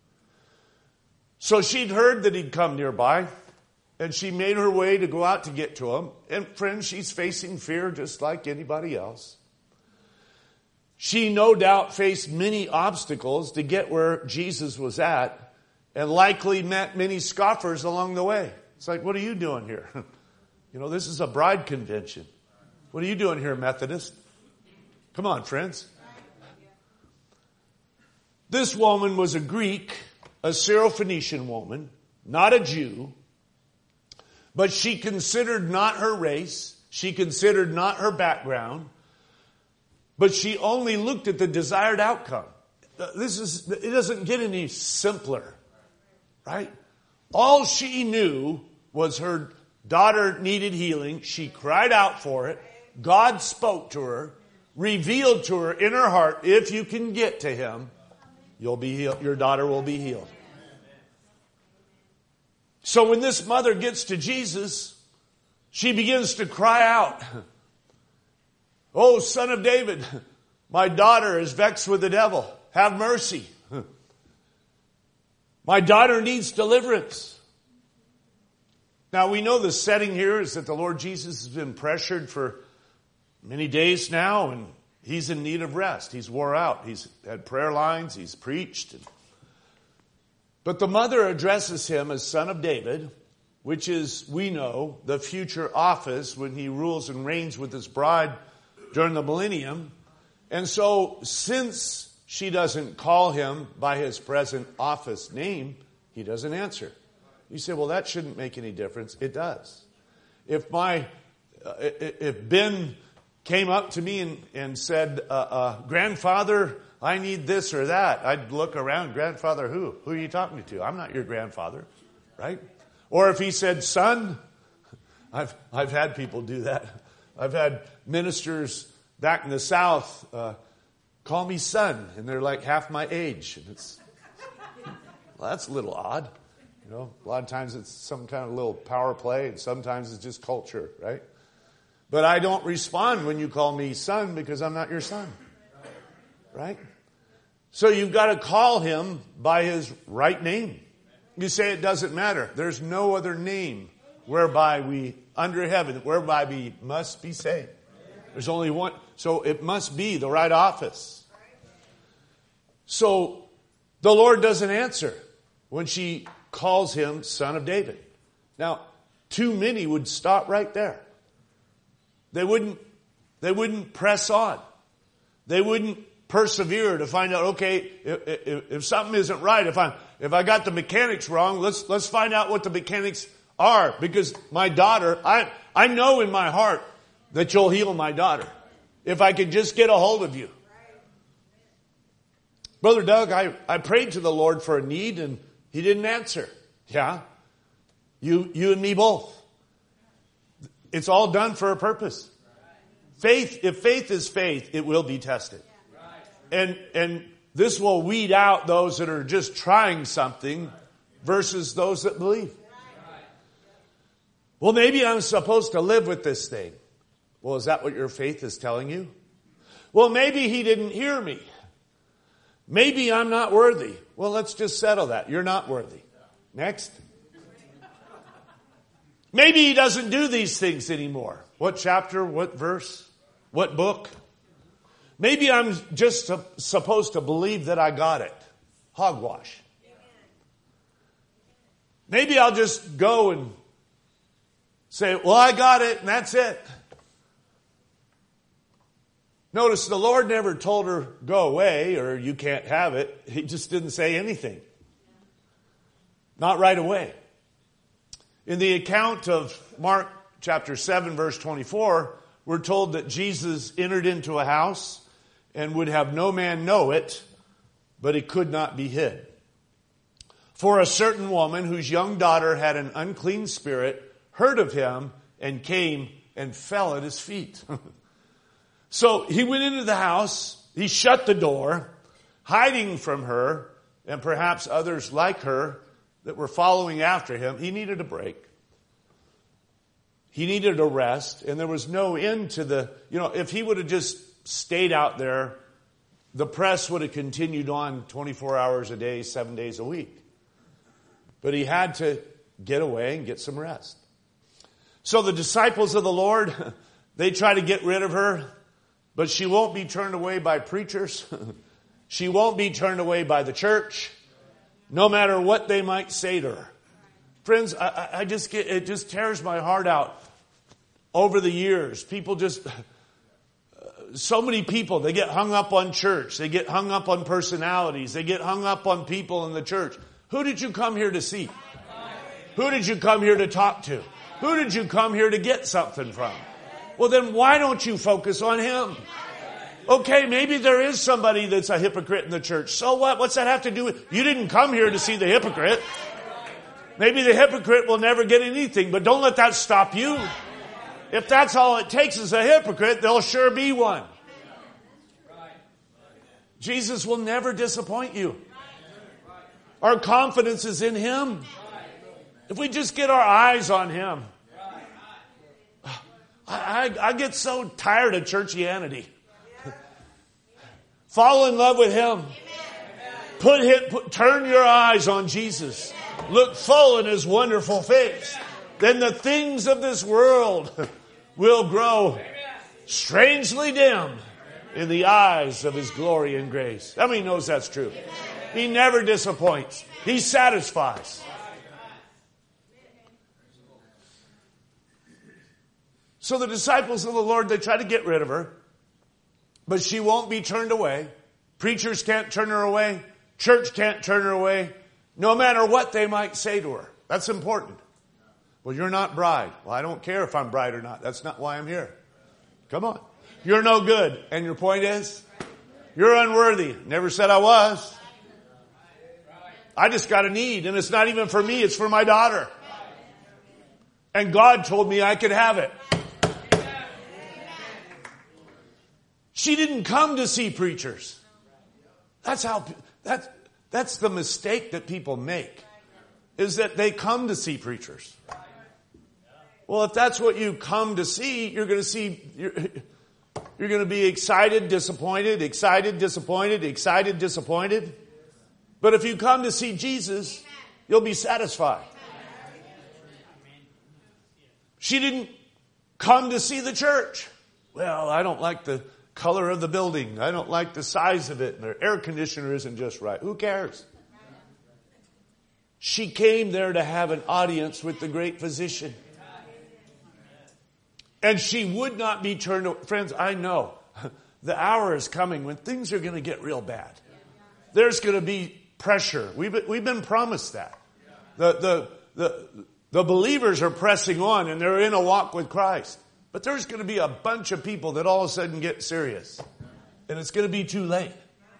So she'd heard that he'd come nearby, and she made her way to go out to get to him. And friends, she's facing fear just like anybody else. She no doubt faced many obstacles to get where Jesus was at, and likely met many scoffers along the way. It's like, what are you doing here? You know, this is a bride convention. What are you doing here, Methodist? Come on, friends. This woman was a Greek, a Syrophoenician woman, not a Jew, but she considered not her race She considered not her background, but she only looked at the desired outcome. This is, it doesn't get any simpler, right? All she knew was her daughter needed healing. She cried out for it. God spoke to her, revealed to her in her heart, if you can get to him, you'll be healed. Your daughter will be healed. So when this mother gets to Jesus, she begins to cry out, "Oh, Son of David, my daughter is vexed with the devil. Have mercy. My daughter needs deliverance." Now we know the setting here is that the Lord Jesus has been pressured for many days now, and he's in need of rest. He's wore out. He's had prayer lines. He's preached. But the mother addresses him as Son of David, which is, we know, the future office when he rules and reigns with his bride during the millennium. And so, since she doesn't call him by his present office name, he doesn't answer. You say, well, that shouldn't make any difference. It does. If my, uh, if Ben came up to me and, and said, uh, uh, "Grandfather, I need this or that," I'd look around. Grandfather who? Who are you talking to? I'm not your grandfather, right? Or if he said, "Son," I've I've had people do that. I've had ministers back in the South uh, call me son, and they're like half my age. And it's, well, that's a little odd. You know, a lot of times it's some kind of little power play, and sometimes it's just culture, right? But I don't respond when you call me son because I'm not your son, right? So you've got to call him by his right name. You say it doesn't matter. There's no other name whereby we, under heaven, whereby we must be saved. There's only one. So it must be the right office. So the Lord doesn't answer when she calls him Son of David. Now, too many would stop right there. They wouldn't, they wouldn't press on. They wouldn't persevere to find out, okay, if, if, if something isn't right, if I if I got the mechanics wrong, let's let's find out what the mechanics are. Because my daughter, I I know in my heart that you'll heal my daughter. If I could just get a hold of you. Brother Doug, I, I prayed to the Lord for a need and he didn't answer. Yeah. You you and me both. It's all done for a purpose. Faith, if faith is faith, it will be tested. And and this will weed out those that are just trying something versus those that believe. Well, maybe I'm supposed to live with this thing. Well, is that what your faith is telling you? Well, maybe he didn't hear me. Maybe I'm not worthy. Well, let's just settle that. You're not worthy. Next. Maybe he doesn't do these things anymore. What chapter? What verse? What book? Maybe I'm just supposed to believe that I got it. Hogwash. Maybe I'll just go and say, well, I got it and that's it. Notice the Lord never told her, go away or you can't have it. He just didn't say anything. Not right away. In the account of Mark chapter seven, verse twenty-four, we're told that Jesus entered into a house and would have no man know it, but it could not be hid. For a certain woman whose young daughter had an unclean spirit heard of him and came and fell at his feet. So he went into the house, he shut the door, hiding from her and perhaps others like her that were following after him. He needed a break. He needed a rest, and there was no end to the, you know, if he would have just stayed out there, the press would have continued on twenty-four hours a day, seven days a week. But he had to get away and get some rest. So the disciples of the Lord, they try to get rid of her, but she won't be turned away by preachers. She won't be turned away by the church, no matter what they might say to her. Friends, I, I just get, it just tears my heart out. Over the years, people just, uh, so many people, they get hung up on church. They get hung up on personalities. They get hung up on people in the church. Who did you come here to see? Who did you come here to talk to? Who did you come here to get something from?
Well, then why don't you focus on him? Okay, maybe there is somebody that's a hypocrite in the church. So what? What's that have to do with? You didn't come here to see the hypocrite. Maybe the hypocrite will never get anything, but don't let that stop you. If that's all it takes is a hypocrite, there'll sure be one. Jesus will never disappoint you. Our confidence is in him. If we just get our eyes on him. I, I, I get so tired of churchianity. Fall in love with him. Put him, put, turn your eyes on Jesus. Look full in his wonderful face. Then the things of this world will grow strangely dim in the eyes of his glory and grace. How many knows that's true? He never disappoints. He satisfies. So the disciples of the Lord, they try to get rid of her, but she won't be turned away. Preachers can't turn her away. Church can't turn her away. No matter what they might say to her. That's important. Well, you're not bride. Well, I don't care if I'm bride or not. That's not why I'm here. Come on. You're no good. And your point is? You're unworthy. Never said I was. I just got a need. And it's not even for me. It's for my daughter. And God told me I could have it. She didn't come to see preachers. That's how, that's, that's the mistake that people make. Is that they come to see preachers. Well, if that's what you come to see, you're going to see, you're, you're going to be excited, disappointed, excited, disappointed, excited, disappointed. But if you come to see Jesus, you'll be satisfied. She didn't come to see the church. Well, I don't like the color of the building. I don't like the size of it. And their air conditioner isn't just right. Who cares? She came there to have an audience with the great physician. And she would not be turned away. Friends, I know the hour is coming when things are going to get real bad. There's going to be pressure. We've been, we've been promised that. The, the, the, the believers are pressing on and they're in a walk with Christ. But there's going to be a bunch of people that all of a sudden get serious. And it's going to be too late.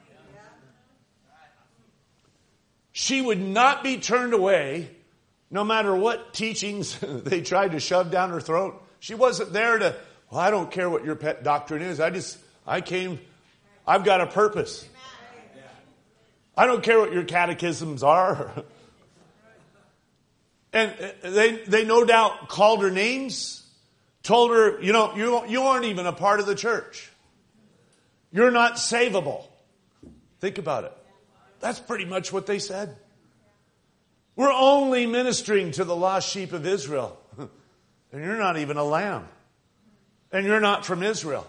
She would not be turned away no matter what teachings they tried to shove down her throat. She wasn't there to, well, I don't care what your pet doctrine is. I just, I came, I've got a purpose. I don't care what your catechisms are. And they, they no doubt called her names, told her, you know, you, you aren't even a part of the church. You're not savable. Think about it. That's pretty much what they said. We're only ministering to the lost sheep of Israel. And you're not even a lamb. And you're not from Israel.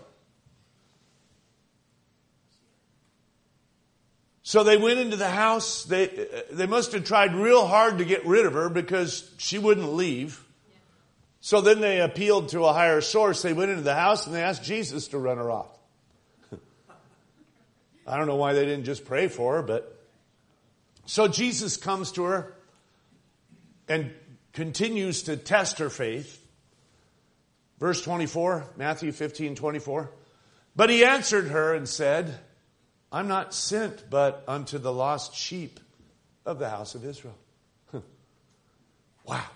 So they went into the house. They, they must have tried real hard to get rid of her because she wouldn't leave. So then they appealed to a higher source. They went into the house and they asked Jesus to run her off. I don't know why they didn't just pray for her, but so Jesus comes to her and continues to test her faith. Verse twenty-four, Matthew fifteen, twenty-four. But he answered her and said, I'm not sent but unto the lost sheep of the house of Israel. Wow.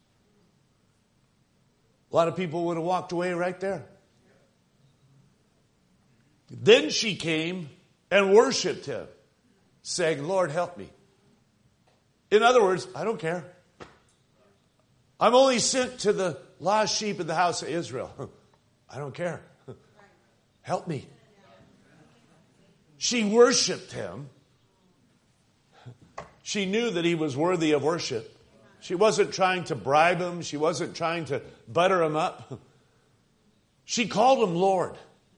A lot of people would have walked away right there. Then she came and worshiped him, saying, Lord, help me. In other words, I don't care. I'm only sent to the lost sheep of the house of Israel. I don't care. Help me. She worshiped him. She knew that he was worthy of worship. She wasn't trying to bribe him. She wasn't trying to butter him up. She called him Lord.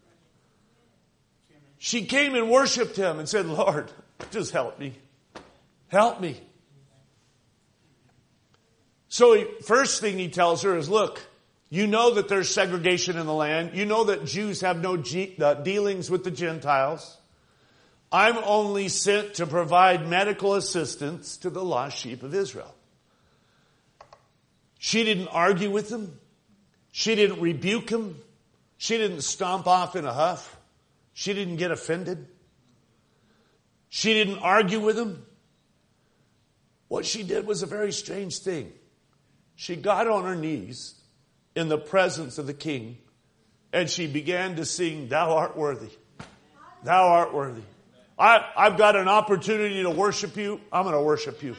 She came and worshiped him and said, Lord, just help me. Help me. So he, first thing he tells her is, look, you know that there's segregation in the land. You know that Jews have no G, uh, dealings with the Gentiles. I'm only sent to provide medical assistance to the lost sheep of Israel. She didn't argue with him. She didn't rebuke him. She didn't stomp off in a huff. She didn't get offended. She didn't argue with him. What she did was a very strange thing. She got on her knees in the presence of the king, and she began to sing, "Thou art worthy. Thou art worthy." I, I've got an opportunity to worship you. I'm going to worship you.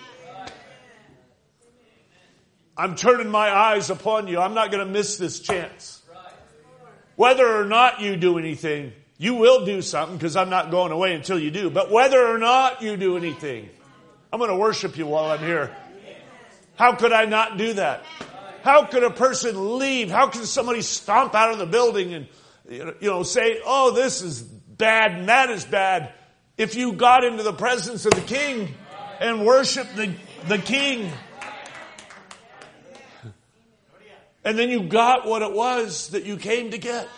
I'm turning my eyes upon you. I'm not going to miss this chance. Whether or not you do anything, you will do something, because I'm not going away until you do. But whether or not you do anything, I'm going to worship you while I'm here. How could I not do that? How could a person leave? How can somebody stomp out of the building and, you know, say, "Oh, this is bad and that is bad"? If you got into the presence of the king and worshiped the, the king, and then you got what it was that you came to get.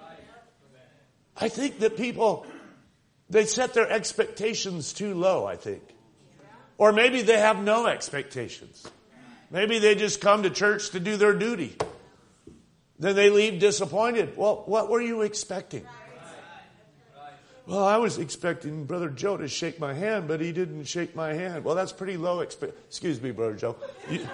I think that people, they set their expectations too low, I think. Or maybe they have no expectations. Maybe they just come to church to do their duty. Then they leave disappointed. Well, what were you expecting? Well, I was expecting Brother Joe to shake my hand, but he didn't shake my hand. Well, that's pretty low expect. Excuse me, Brother Joe. You,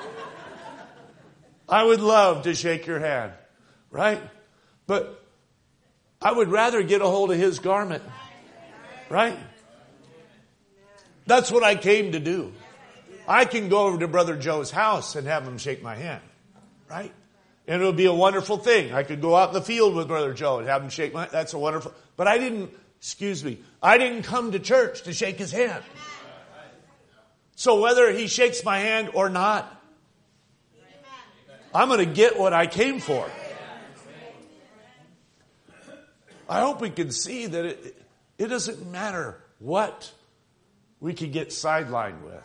I would love to shake your hand, right? But I would rather get a hold of his garment, right? That's what I came to do. I can go over to Brother Joe's house and have him shake my hand, right? And it would be a wonderful thing. I could go out in the field with Brother Joe and have him shake my hand. That's a wonderful. But I didn't, excuse me, I didn't come to church to shake his hand. So whether he shakes my hand or not, I'm going to get what I came for. I hope we can see that it, it doesn't matter what we can get sidelined with.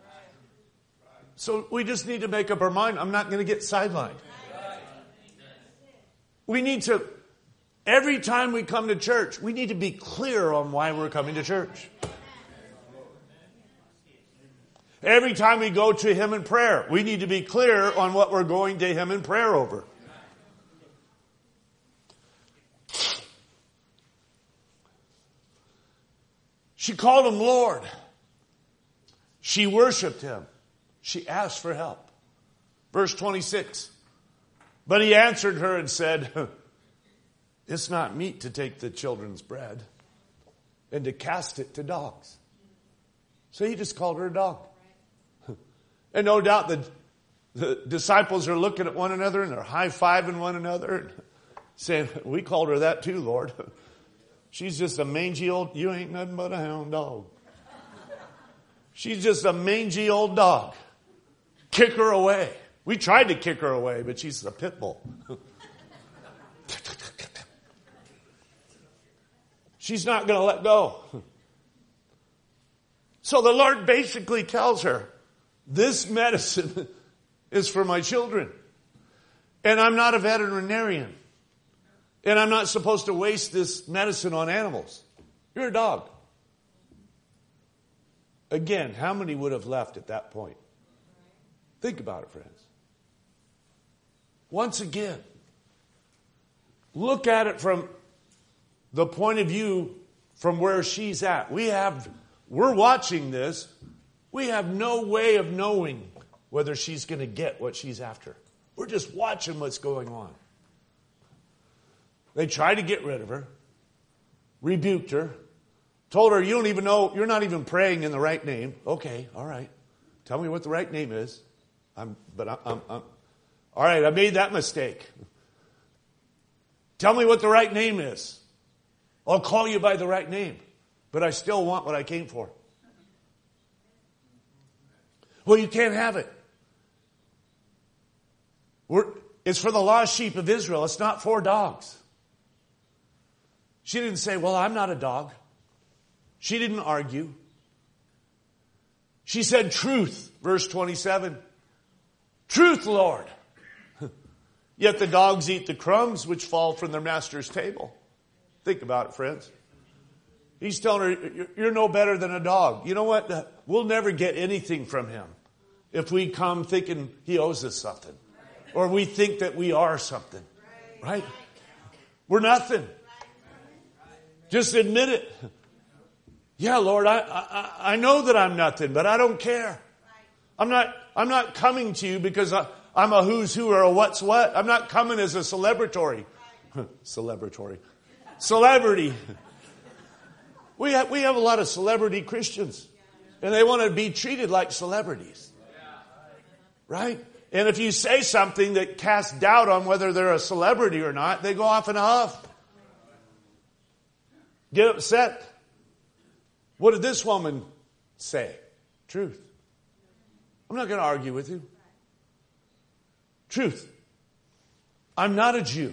So we just need to make up our mind, I'm not going to get sidelined. We need to, every time we come to church, we need to be clear on why we're coming to church. Every time we go to Him in prayer, we need to be clear on what we're going to Him in prayer over. She called Him Lord. She worshiped Him. She asked for help. Verse twenty-six. But He answered her and said, "It's not meet to take the children's bread and to cast it to dogs." So He just called her a dog. And no doubt the, the disciples are looking at one another and they're high-fiving one another and saying, "We called her that too, Lord. She's just a mangy old, you ain't nothing but a hound dog. She's just a mangy old dog. Kick her away." We tried to kick her away, but she's a pit bull. She's not going to let go. So the Lord basically tells her, this medicine is for my children. And I'm not a veterinarian. And I'm not supposed to waste this medicine on animals. You're a dog. Again, how many would have left at that point? Think about it, friends. Once again, look at it from the point of view from where she's at. We have, we're watching this. We have no way of knowing whether she's going to get what she's after. We're just watching what's going on. They tried to get rid of her, rebuked her, told her, "You don't even know, you're not even praying in the right name." Okay, all right. Tell me what the right name is. I'm, but I'm, I'm, I'm all right, I made that mistake. Tell me what the right name is. I'll call you by the right name, but I still want what I came for. Well, you can't have it. We're, it's for the lost sheep of Israel. It's not for dogs. She didn't say, "Well, I'm not a dog." She didn't argue. She said, "Truth," verse twenty-seven. "Truth, Lord." Yet the dogs eat the crumbs which fall from their master's table. Think about it, friends. He's telling her, you're no better than a dog. You know what? We'll never get anything from Him if we come thinking He owes us something. Or we think that we are something. Right? We're nothing. Just admit it. Yeah, Lord, I, I, I know that I'm nothing, but I don't care. I'm not, I'm not coming to you because I, I'm a who's who or a what's what. I'm not coming as a celebratory. Celebratory. Celebrity. We have, we have a lot of celebrity Christians. And they want to be treated like celebrities. Right? And if you say something that casts doubt on whether they're a celebrity or not, they go off in a huff. Get upset. What did this woman say? Truth. I'm not going to argue with you. Truth. I'm not a Jew.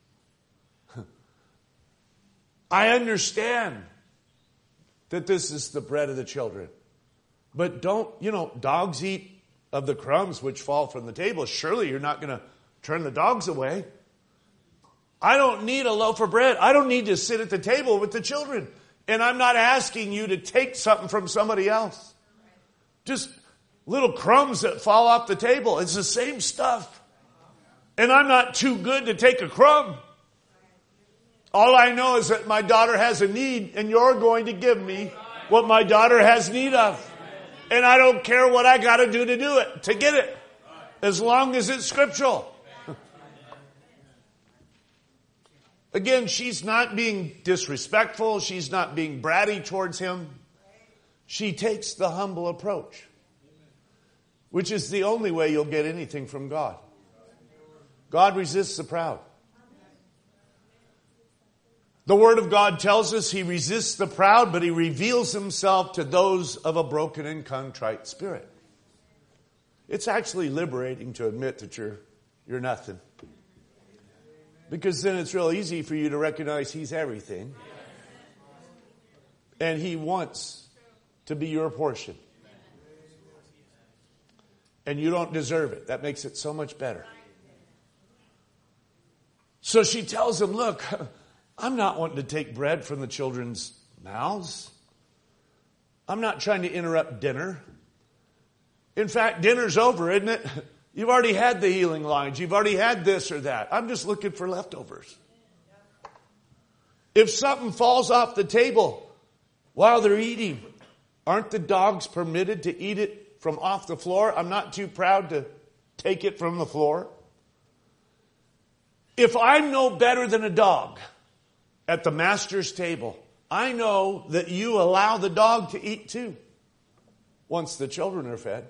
I understand that this is the bread of the children. But don't, you know, dogs eat of the crumbs which fall from the table. Surely you're not going to turn the dogs away. I don't need a loaf of bread. I don't need to sit at the table with the children. And I'm not asking you to take something from somebody else. Just little crumbs that fall off the table. It's the same stuff. And I'm not too good to take a crumb. All I know is that my daughter has a need, and you're going to give me what my daughter has need of. And I don't care what I got to do to do it, to get it, as long as it's scriptural. Again, she's not being disrespectful. She's not being bratty towards him. She takes the humble approach, which is the only way you'll get anything from God. God resists the proud. The Word of God tells us He resists the proud, but He reveals Himself to those of a broken and contrite spirit. It's actually liberating to admit that you're, you're nothing. Because then it's real easy for you to recognize He's everything. And He wants to be your portion. And you don't deserve it. That makes it so much better. So she tells him, look, I'm not wanting to take bread from the children's mouths. I'm not trying to interrupt dinner. In fact, dinner's over, isn't it? You've already had the healing lines. You've already had this or that. I'm just looking for leftovers. If something falls off the table while they're eating, aren't the dogs permitted to eat it from off the floor? I'm not too proud to take it from the floor. If I'm no better than a dog at the master's table, I know that you allow the dog to eat too, once the children are fed.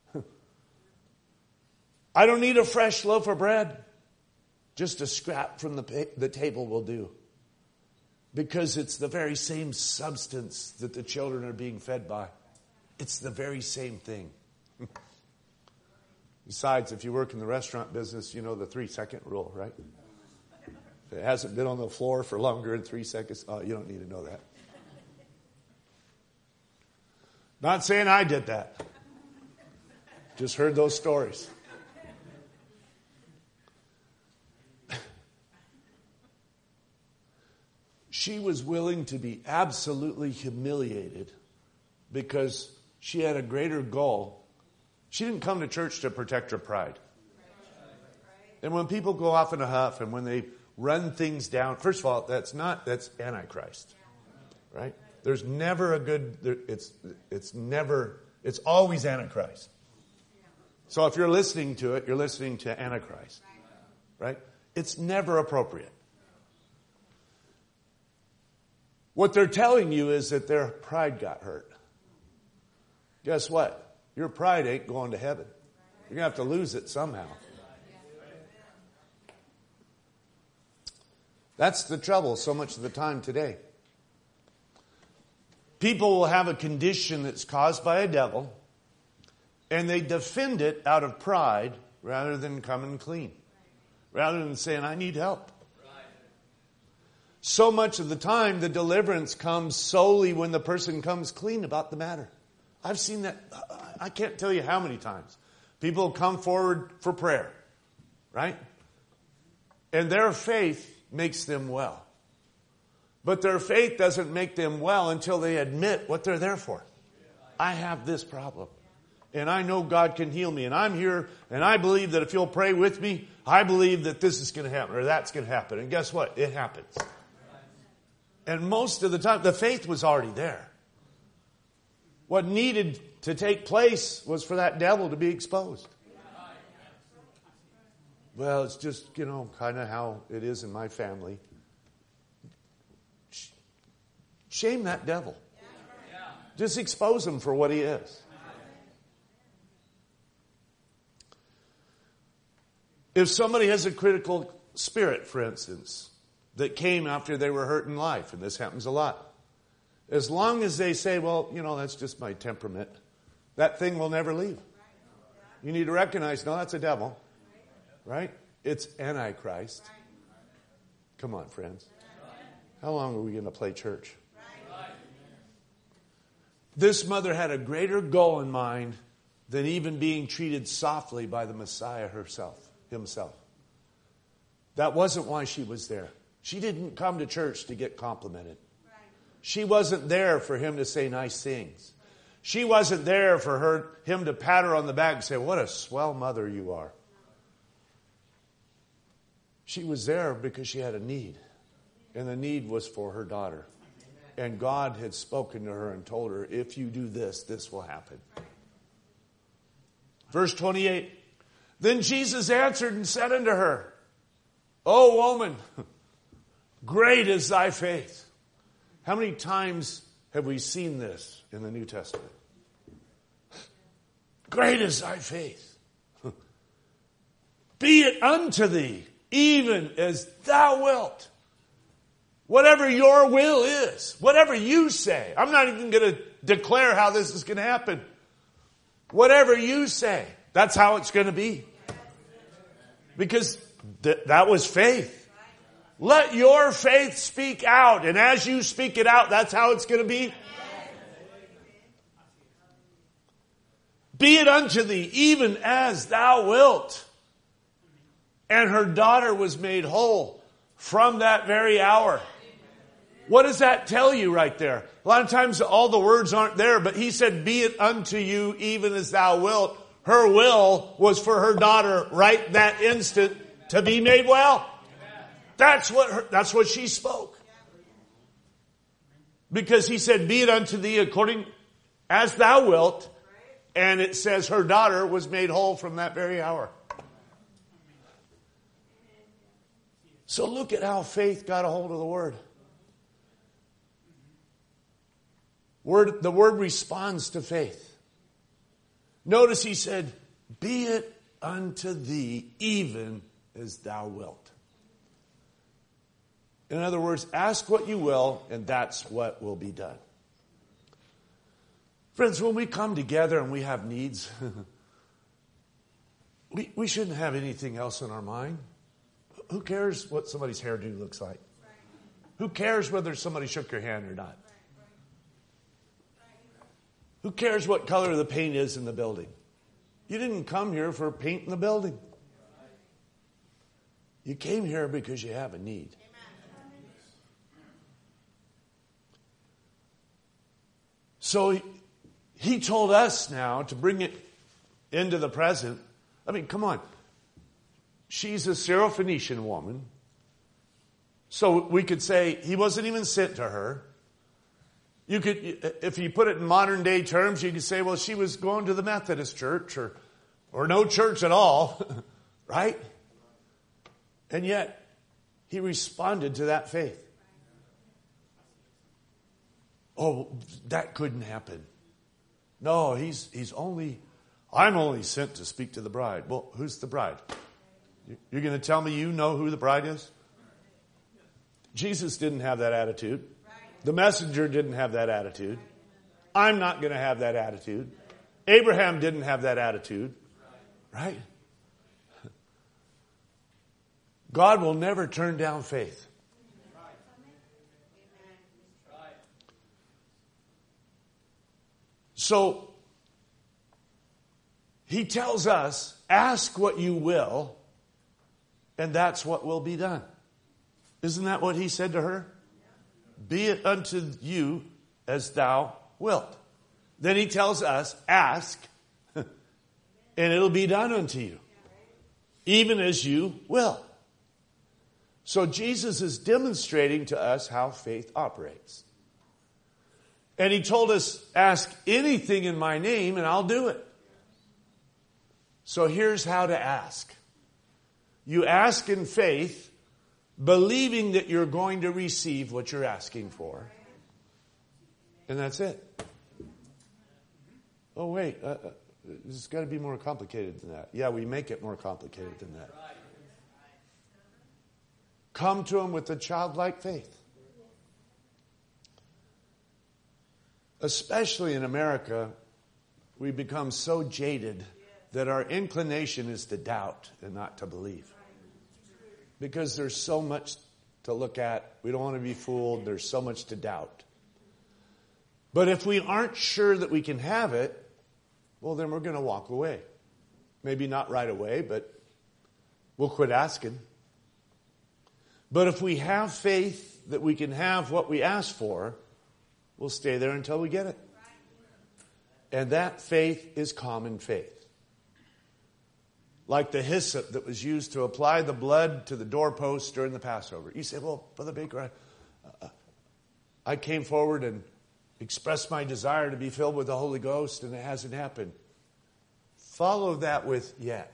I don't need a fresh loaf of bread. Just a scrap from the, the table will do. Because it's the very same substance that the children are being fed by. It's the very same thing. Besides, if you work in the restaurant business, you know the three-second rule, right? If it hasn't been on the floor for longer than three seconds, oh, you don't need to know that. Not saying I did that. Just heard those stories. She was willing to be absolutely humiliated because she had a greater goal. She didn't come to church to protect her pride. And when people go off in a huff and when they run things down, first of all, that's not, that's Antichrist. Right? There's never a good, there, it's, it's never, it's always Antichrist. So if you're listening to it, you're listening to Antichrist. Right? It's never appropriate. What they're telling you is that their pride got hurt. Guess what? Your pride ain't going to heaven. You're going to have to lose it somehow. That's the trouble so much of the time today. People will have a condition that's caused by a devil, and they defend it out of pride rather than coming clean. Rather than saying, I need help. So much of the time, the deliverance comes solely when the person comes clean about the matter. I've seen that, I can't tell you how many times. People come forward for prayer, right? And their faith makes them well. But their faith doesn't make them well until they admit what they're there for. I have this problem. And I know God can heal me. And I'm here, and I believe that if you'll pray with me, I believe that this is going to happen, or that's going to happen. And guess what? It happens. And most of the time, the faith was already there. What needed to take place was for that devil to be exposed. Well, it's just, you know, kind of how it is in my family. Shame that devil. Just expose him for what he is. If somebody has a critical spirit, for instance, that came after they were hurt in life, and this happens a lot, as long as they say, well, you know, that's just my temperament, that thing will never leave. You need to recognize, no, that's a devil. Right? It's Antichrist. Come on, friends. How long are we going to play church? This mother had a greater goal in mind than even being treated softly by the Messiah herself, himself. That wasn't why she was there. She didn't come to church to get complimented. She wasn't there for him to say nice things. She wasn't there for her him to pat her on the back and say, what a swell mother you are. She was there because she had a need. And the need was for her daughter. And God had spoken to her and told her, if you do this, this will happen. Verse twenty-eight. Then Jesus answered and said unto her, O woman, great is thy faith. How many times have we seen this in the New Testament? Great is thy faith. Be it unto thee, even as thou wilt. Whatever your will is, whatever you say. I'm not even going to declare how this is going to happen. Whatever you say, that's how it's going to be. Because th- that was faith. Let your faith speak out. And as you speak it out, that's how it's going to be. Be it unto thee, even as thou wilt. And her daughter was made whole from that very hour. What does that tell you right there? A lot of times all the words aren't there, but he said, be it unto you even as thou wilt. Her will was for her daughter right that instant to be made well. That's what her, that's what she spoke. Because he said, be it unto thee according as thou wilt. And it says her daughter was made whole from that very hour. So look at how faith got a hold of the word. Word, the word responds to faith. Notice he said, be it unto thee even as thou wilt. In other words, ask what you will, and that's what will be done. Friends, when we come together and we have needs, we, we shouldn't have anything else in our mind. Who cares what somebody's hairdo looks like? Who cares whether somebody shook your hand or not? Who cares what color the paint is in the building? You didn't come here for paint in the building. You came here because you have a need. So he, he told us now to bring it into the present. I mean, come on. She's a Syrophoenician woman. So we could say he wasn't even sent to her. You could, if you put it in modern day terms, you could say, well, she was going to the Methodist church or, or no church at all, right? And yet, he responded to that faith. Oh, that couldn't happen. No, he's, he's only, I'm only sent to speak to the bride. Well, who's the bride? You're going to tell me you know who the bride is? Jesus didn't have that attitude. The messenger didn't have that attitude. I'm not going to have that attitude. Abraham didn't have that attitude. Right? God will never turn down faith. So, he tells us, ask what you will, and that's what will be done. Isn't that what he said to her? Be it unto you as thou wilt. Then he tells us, ask, and it'll be done unto you, even as you will. So Jesus is demonstrating to us how faith operates. And he told us, ask anything in my name and I'll do it. So here's how to ask. You ask in faith, believing that you're going to receive what you're asking for. And that's it. Oh, wait, uh, uh, it's got to be more complicated than that. Yeah, we make it more complicated than that. Come to him with a childlike faith. Especially in America, we become so jaded that our inclination is to doubt and not to believe. Because there's so much to look at. We don't want to be fooled. There's so much to doubt. But if we aren't sure that we can have it, well, then we're going to walk away. Maybe not right away, but we'll quit asking. But if we have faith that we can have what we ask for, we'll stay there until we get it. And that faith is common faith. Like the hyssop that was used to apply the blood to the doorpost during the Passover. You say, well, Brother Baker, I, I came forward and expressed my desire to be filled with the Holy Ghost and it hasn't happened. Follow that with yet.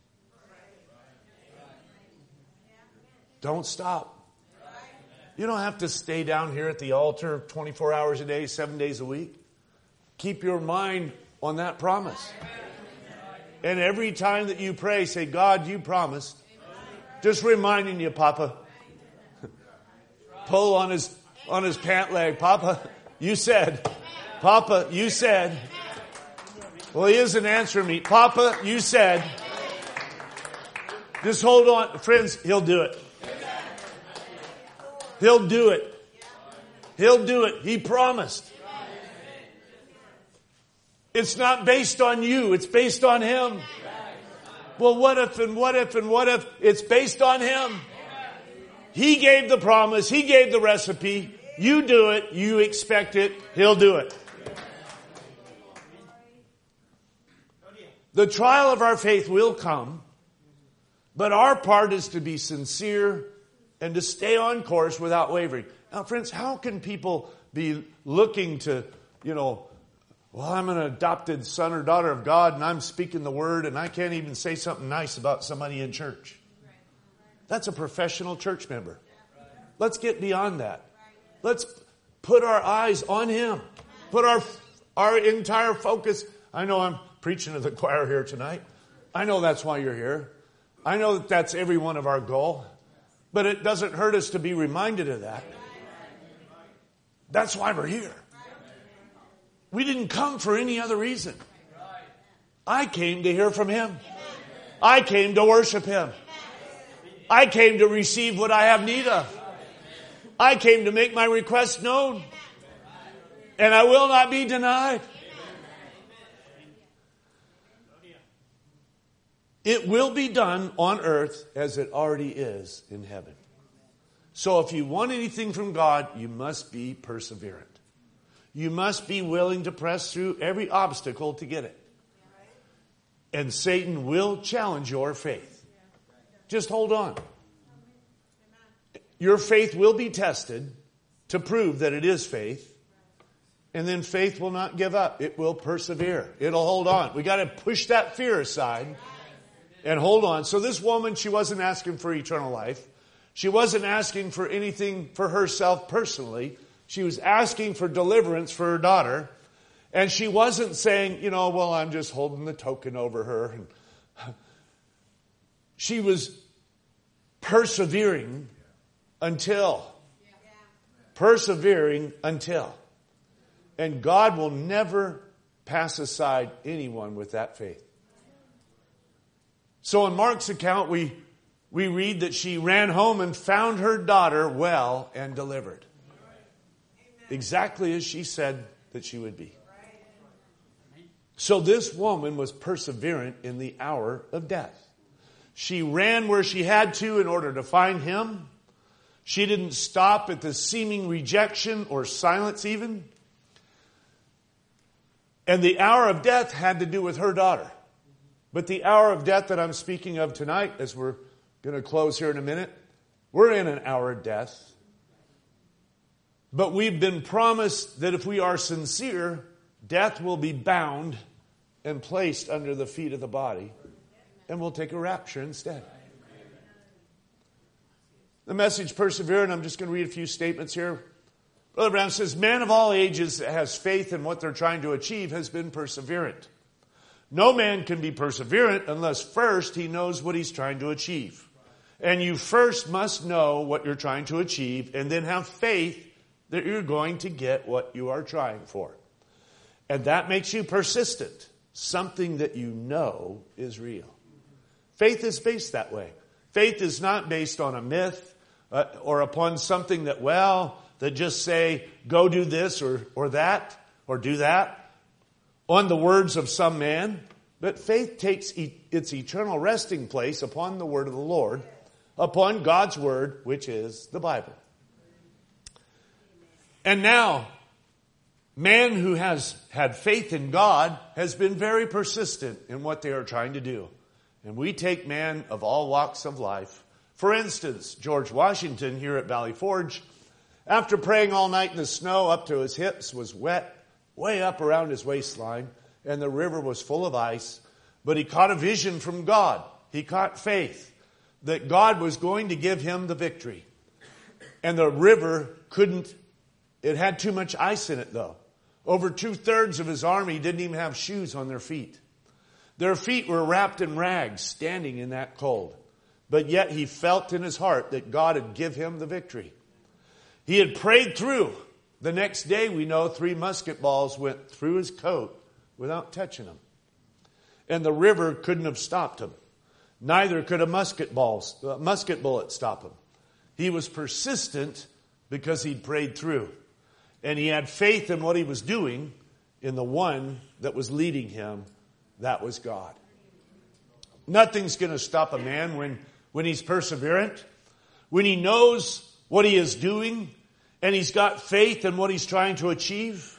Don't stop. You don't have to stay down here at the altar twenty-four hours a day, seven days a week. Keep your mind on that promise. And every time that you pray, say, God, you promised. Just reminding you, Papa. Pull on his on his pant leg. Papa, you said. Papa, you said. Well, he isn't answering me. Papa, you said. Just hold on. Friends, he'll do it. He'll do it. He'll do it. He promised. It's not based on you. It's based on him. Well, what if and what if and what if? It's based on him. He gave the promise. He gave the recipe. You do it. You expect it. He'll do it. The trial of our faith will come, but our part is to be sincere and to stay on course without wavering. Now, friends, how can people be looking to, you know, well, I'm an adopted son or daughter of God and I'm speaking the word and I can't even say something nice about somebody in church. That's a professional church member. Let's get beyond that. Let's put our eyes on him. Put our our entire focus. I know I'm preaching to the choir here tonight. I know that's why you're here. I know that that's every one of our goal. But it doesn't hurt us to be reminded of that. That's why we're here. We didn't come for any other reason. I came to hear from him. I came to worship him. I came to receive what I have need of. I came to make my request known. And I will not be denied. It will be done on earth as it already is in heaven. So if you want anything from God, you must be perseverant. You must be willing to press through every obstacle to get it. And Satan will challenge your faith. Just hold on. Your faith will be tested to prove that it is faith. And then faith will not give up. It will persevere. It'll hold on. We got to push that fear aside and hold on. So this woman, she wasn't asking for eternal life. She wasn't asking for anything for herself personally. She was asking for deliverance for her daughter. And she wasn't saying, you know, well, I'm just holding the token over her. She was persevering until. Persevering until. And God will never pass aside anyone with that faith. So in Mark's account, we, we read that she ran home and found her daughter well and delivered. Exactly as she said that she would be. So this woman was perseverant in the hour of death. She ran where she had to in order to find him. She didn't stop at the seeming rejection or silence even. And the hour of death had to do with her daughter. But the hour of death that I'm speaking of tonight, as we're going to close here in a minute, we're in an hour of death. But we've been promised that if we are sincere, death will be bound and placed under the feet of the body, and we'll take a rapture instead. The message, Perseverant, I'm just going to read a few statements here. Brother Branham says, man of all ages that has faith in what they're trying to achieve has been perseverant. No man can be perseverant unless first he knows what he's trying to achieve. And you first must know what you're trying to achieve and then have faith that you're going to get what you are trying for. And that makes you persistent. Something that you know is real. Faith is based that way. Faith is not based on a myth uh, or upon something that, well, that just say, go do this or, or that or do that on the words of some man. But faith takes e- its eternal resting place upon the word of the Lord, upon God's word, which is the Bible. And now, man who has had faith in God has been very persistent in what they are trying to do. And we take men of all walks of life. For instance, George Washington here at Valley Forge, after praying all night in the snow up to his hips, was wet way up around his waistline, and the river was full of ice. But he caught a vision from God. He caught faith that God was going to give him the victory. And the river couldn't, it had too much ice in it though. Over two-thirds of his army didn't even have shoes on their feet. Their feet were wrapped in rags, standing in that cold. But yet he felt in his heart that God would give him the victory. He had prayed through. The next day, we know, three musket balls went through his coat without touching him. And the river couldn't have stopped him. Neither could a musket, balls, a musket bullet stop him. He was persistent because he'd prayed through. And he had faith in what he was doing, in the one that was leading him. That was God. Nothing's going to stop a man when, when he's perseverant, when he knows what he is doing, and he's got faith in what he's trying to achieve.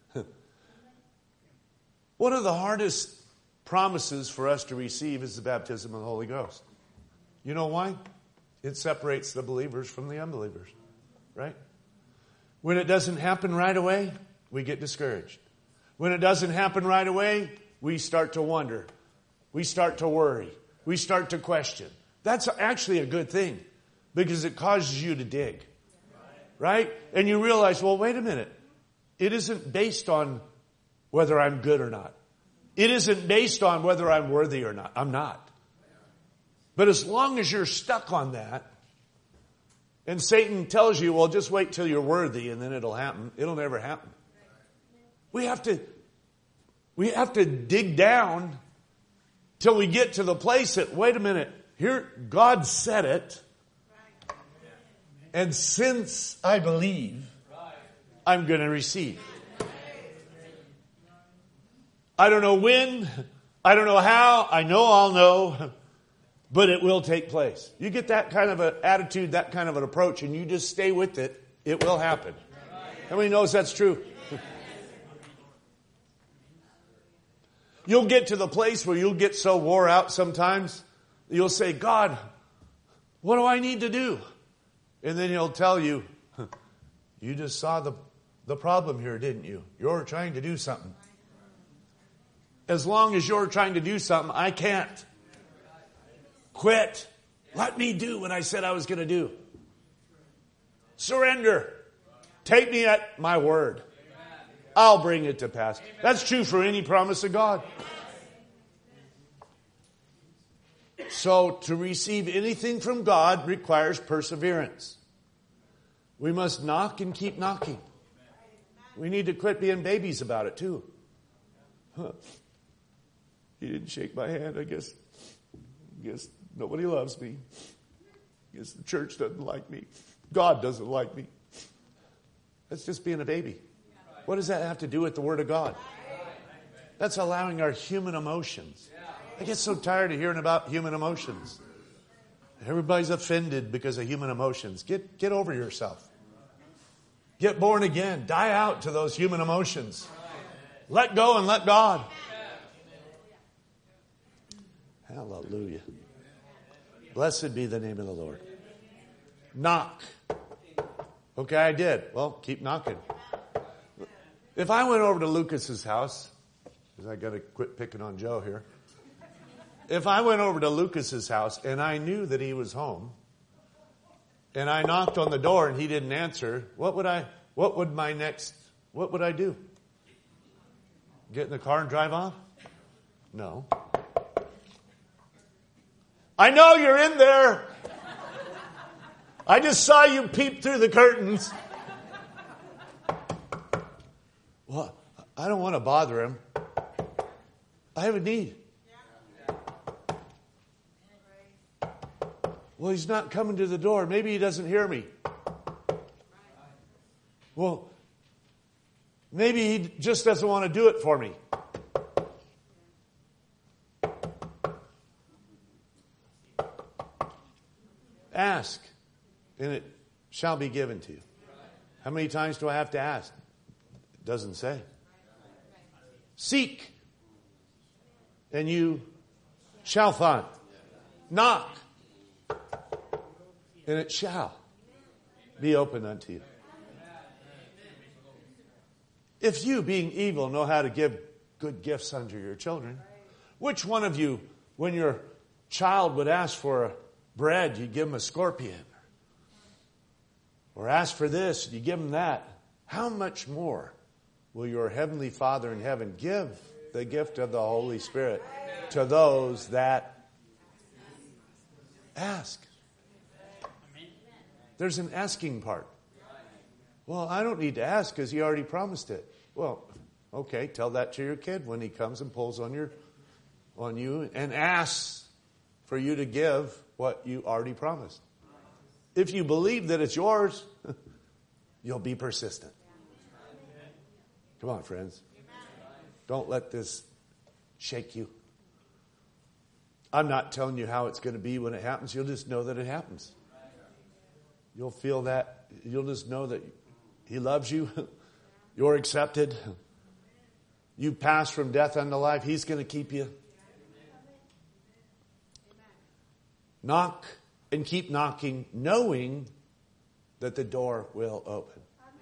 One of the hardest promises for us to receive is the baptism of the Holy Ghost. You know why? It separates the believers from the unbelievers, right? When it doesn't happen right away, we get discouraged. When it doesn't happen right away, we start to wonder. We start to worry. We start to question. That's actually a good thing because it causes you to dig, right? And you realize, well, wait a minute. It isn't based on whether I'm good or not. It isn't based on whether I'm worthy or not. I'm not. But as long as you're stuck on that, and Satan tells you, well, just wait till you're worthy and then it'll happen. It'll never happen. We have to, we have to dig down till we get to the place that, wait a minute, here, God said it. And since I believe, I'm going to receive. I don't know when, I don't know how, I know I'll know, but it will take place. You get that kind of an attitude, that kind of an approach, and you just stay with it, it will happen. How many knows that's true? You'll get to the place where you'll get so wore out sometimes, you'll say, God, what do I need to do? And then he'll tell you, you just saw the, the problem here, didn't you? You're trying to do something. As long as you're trying to do something, I can't. Quit. Let me do what I said I was going to do. Surrender. Take me at my word. I'll bring it to pass. That's true for any promise of God. So to receive anything from God requires perseverance. We must knock and keep knocking. We need to quit being babies about it too. Huh. He didn't shake my hand. I guess, I guess nobody loves me. I guess the church doesn't like me. God doesn't like me. That's just being a baby. What does that have to do with the Word of God? That's allowing our human emotions. I get so tired of hearing about human emotions. Everybody's offended because of human emotions. Get, get over yourself. Get born again. Die out to those human emotions. Let go and let God. Hallelujah. Blessed be the name of the Lord. Knock. Okay, I did. Well, keep knocking. If I went over to Lucas's house, because I got to quit picking on Joe here. If I went over to Lucas's house and I knew that he was home, and I knocked on the door and he didn't answer, what would I, what would my next, what would I do? Get in the car and drive off? No. I know you're in there. I just saw you peep through the curtains. Well, I don't want to bother him. I have a need. Well, he's not coming to the door. Maybe he doesn't hear me. Well, maybe he just doesn't want to do it for me. Ask, and it shall be given to you. How many times do I have to ask? It doesn't say. Seek, and you shall find. Knock, and it shall be opened unto you. If you, being evil, know how to give good gifts unto your children, which one of you, when your child would ask for bread, you give him a scorpion? Or ask for this, you give him that? How much more will your heavenly Father in heaven give the gift of the Holy Spirit to those that ask? There's an asking part. Well, I don't need to ask because he already promised it. Well, okay, tell that to your kid when he comes and pulls on your on you and asks for you to give what you already promised. If you believe that it's yours, you'll be persistent. Come on, friends. Don't let this shake you. I'm not telling you how it's going to be when it happens. You'll just know that it happens. You'll feel that. You'll just know that he loves you. You're accepted. You pass from death unto life. He's going to keep you. Knock and keep knocking, knowing that the door will open.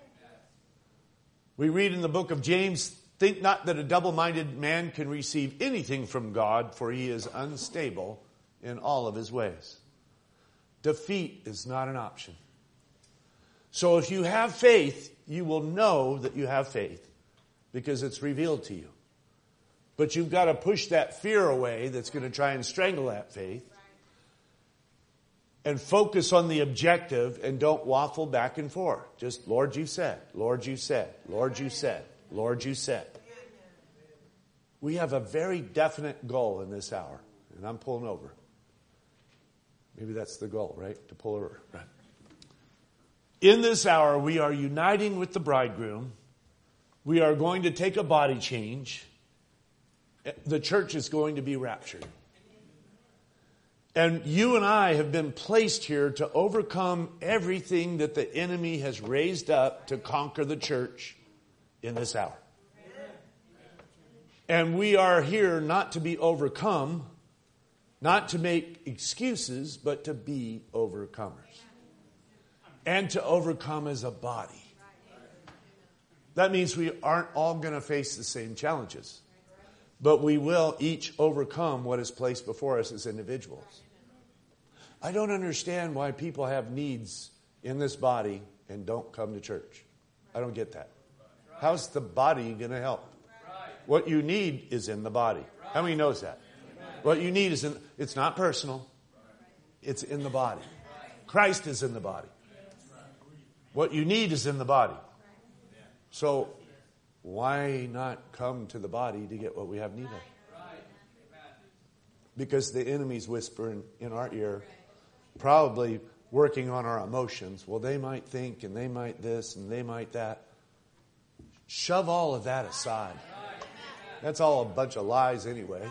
We read in the book of James, think not that a double-minded man can receive anything from God, for he is unstable in all of his ways. Defeat is not an option. So if you have faith, you will know that you have faith because it's revealed to you. But you've got to push that fear away that's going to try and strangle that faith. And focus on the objective and don't waffle back and forth. Just, Lord, you said, Lord, you said, Lord, you said, Lord, you said. We have a very definite goal in this hour. And I'm pulling over. Maybe that's the goal, right? To pull over. Right. In this hour, we are uniting with the bridegroom. We are going to take a body change. The church is going to be raptured. And you and I have been placed here to overcome everything that the enemy has raised up to conquer the church in this hour. And we are here not to be overcome, not to make excuses, but to be overcomers. And to overcome as a body. That means we aren't all going to face the same challenges. But we will each overcome what is placed before us as individuals. I don't understand why people have needs in this body and don't come to church. I don't get that. How's the body going to help? What you need is in the body. How many knows that? What you need is in, it's not personal. It's in the body. Christ is in the body. What you need is in the body. So why not come to the body to get what we have need of? Because the enemy's whispering in our ear, probably working on our emotions. Well, they might think and they might this and they might that. Shove all of that aside. That's all a bunch of lies anyway.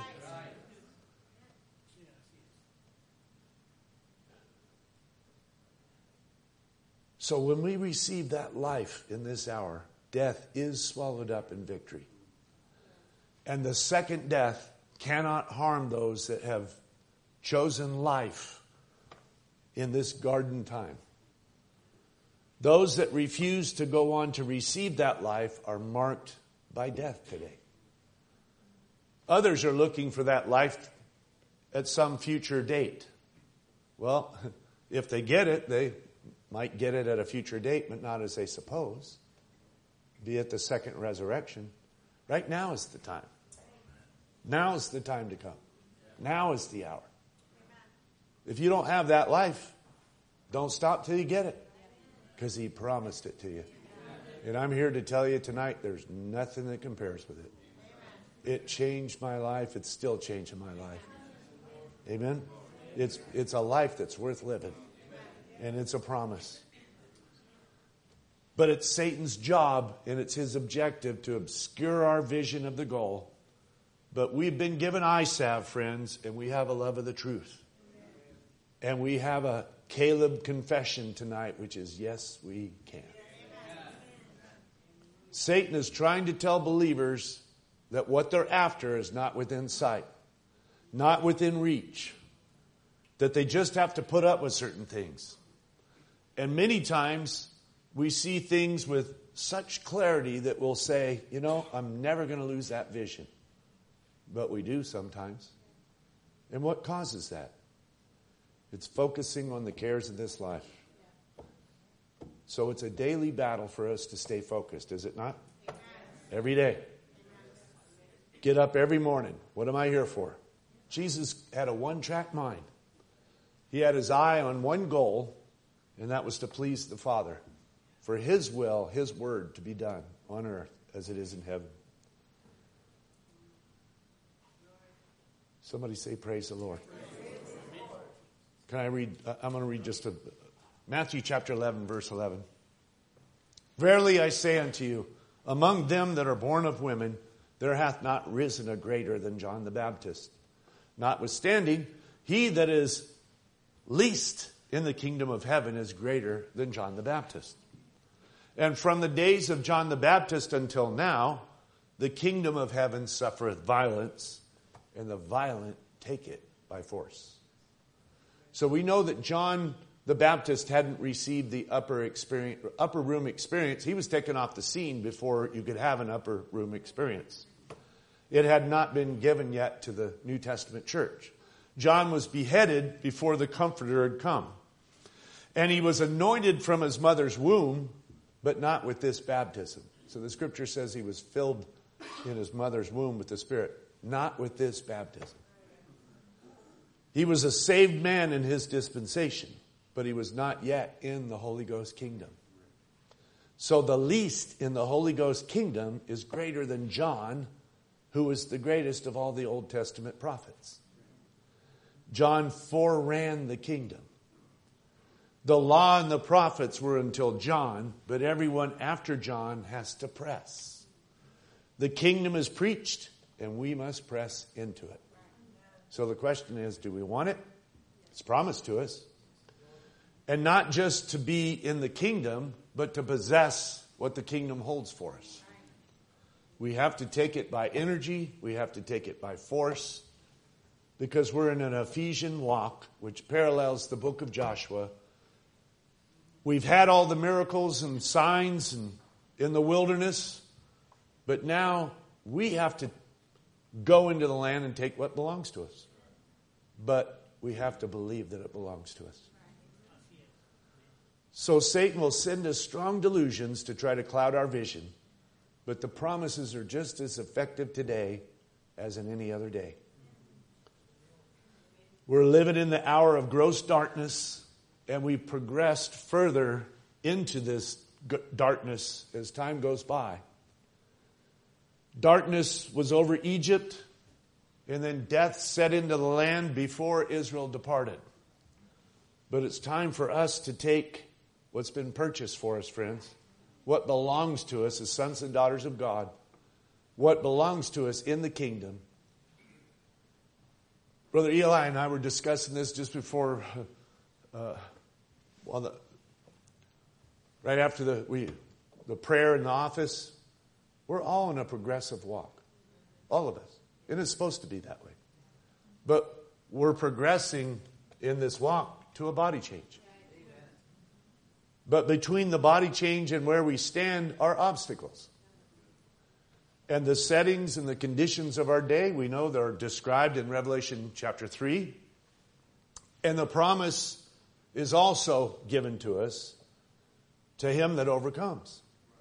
So when we receive that life in this hour, death is swallowed up in victory. And the second death cannot harm those that have chosen life in this garden time. Those that refuse to go on to receive that life are marked by death today. Others are looking for that life at some future date. Well, if they get it, they might get it at a future date, but not as they suppose. Be it the second resurrection. Right now is the time. Now is the time to come. Now is the hour. If you don't have that life, don't stop till you get it. Because He promised it to you. And I'm here to tell you tonight, there's nothing that compares with it. It changed my life. It's still changing my life. Amen? It's, it's a life that's worth living. And it's a promise. But it's Satan's job and it's his objective to obscure our vision of the goal. But we've been given eye salve, friends, and we have a love of the truth. And we have a Caleb confession tonight, which is, yes, we can. Satan is trying to tell believers that what they're after is not within sight, not within reach, that they just have to put up with certain things. And many times we see things with such clarity that we'll say, you know, I'm never going to lose that vision. But we do sometimes. And what causes that? It's focusing on the cares of this life. So it's a daily battle for us to stay focused, is it not? Every day. Get up every morning. What am I here for? Jesus had a one-track mind. He had his eye on one goal, and that was to please the Father. For His will, His word to be done on earth as it is in heaven. Somebody say, praise the Lord. Can I read? I'm going to read just a, Matthew chapter eleven, verse eleven. Verily I say unto you, among them that are born of women, there hath not risen a greater than John the Baptist. Notwithstanding, he that is least in the kingdom of heaven is greater than John the Baptist. And from the days of John the Baptist until now, the kingdom of heaven suffereth violence, and the violent take it by force. So we know that John the Baptist hadn't received the upper experience, upper room experience. He was taken off the scene before you could have an upper room experience. It had not been given yet to the New Testament church. John was beheaded before the Comforter had come. And he was anointed from his mother's womb, but not with this baptism. So the scripture says he was filled in his mother's womb with the Spirit, not with this baptism. He was a saved man in his dispensation, but he was not yet in the Holy Ghost kingdom. So the least in the Holy Ghost kingdom is greater than John, who is the greatest of all the Old Testament prophets. John foreran the kingdom. The law and the prophets were until John, but everyone after John has to press. The kingdom is preached, and we must press into it. So the question is, do we want it? It's promised to us. And not just to be in the kingdom, but to possess what the kingdom holds for us. We have to take it by energy. We have to take it by force. Because we're in an Ephesian walk, which parallels the book of Joshua. We've had all the miracles and signs and in the wilderness. But now we have to go into the land and take what belongs to us. But we have to believe that it belongs to us. So Satan will send us strong delusions to try to cloud our vision. But the promises are just as effective today as in any other day. We're living in the hour of gross darkness, and we've progressed further into this darkness as time goes by. Darkness was over Egypt, and then death set into the land before Israel departed. But it's time for us to take what's been purchased for us, friends. What belongs to us as sons and daughters of God. What belongs to us in the kingdom. Brother Eli and I were discussing this just before, uh, well, the, right after the we, the prayer in the office. We're all in a progressive walk. All of us. And it's supposed to be that way. But we're progressing in this walk to a body change. But between the body change and where we stand are obstacles. And the settings and the conditions of our day, we know they're described in Revelation chapter three. And the promise is also given to us, to him that overcomes.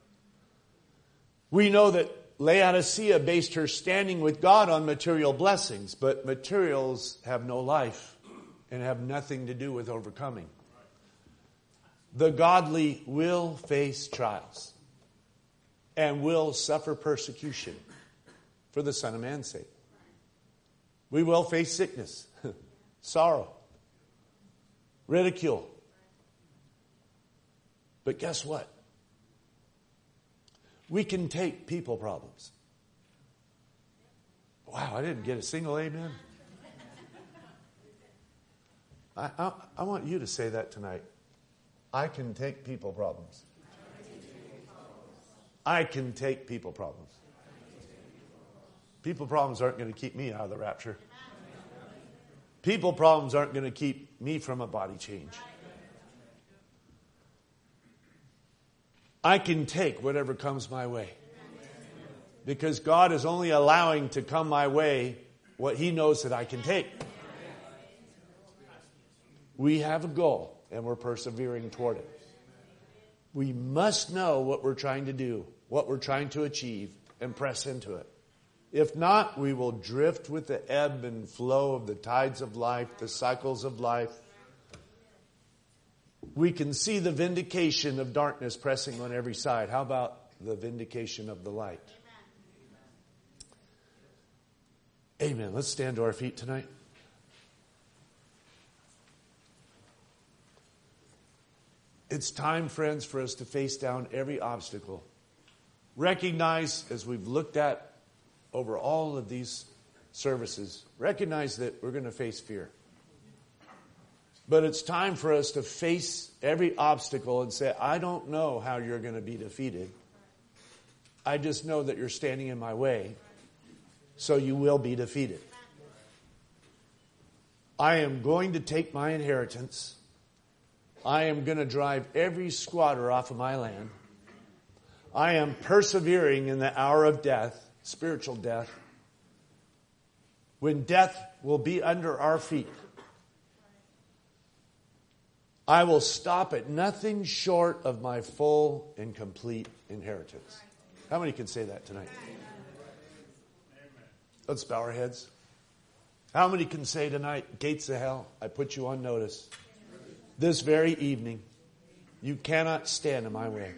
We know that Laodicea based her standing with God on material blessings, but materials have no life and have nothing to do with overcoming. The godly will face trials and will suffer persecution for the Son of Man's sake. We will face sickness, sorrow, ridicule. But guess what? We can take people problems. Wow, I didn't get a single amen. I, I, I want you to say that tonight. I can take people problems. I can take people problems. People problems aren't going to keep me out of the rapture. People problems aren't going to keep me from a body change. I can take whatever comes my way. Because God is only allowing to come my way what he knows that I can take. We have a goal and we're persevering toward it. We must know what we're trying to do, what we're trying to achieve, and press into it. If not, we will drift with the ebb and flow of the tides of life, the cycles of life. We can see the vindication of darkness pressing on every side. How about the vindication of the light? Amen. Let's stand to our feet tonight. It's time, friends, for us to face down every obstacle. Recognize, as we've looked at over all of these services, recognize that we're going to face fear. But it's time for us to face every obstacle and say, I don't know how you're going to be defeated. I just know that you're standing in my way, so you will be defeated. I am going to take my inheritance. I am going to drive every squatter off of my land. I am persevering in the hour of death, spiritual death, when death will be under our feet. I will stop at nothing short of my full and complete inheritance. How many can say that tonight? Let's bow our heads. How many can say tonight, gates of hell, I put you on notice. This very evening, you cannot stand in my way.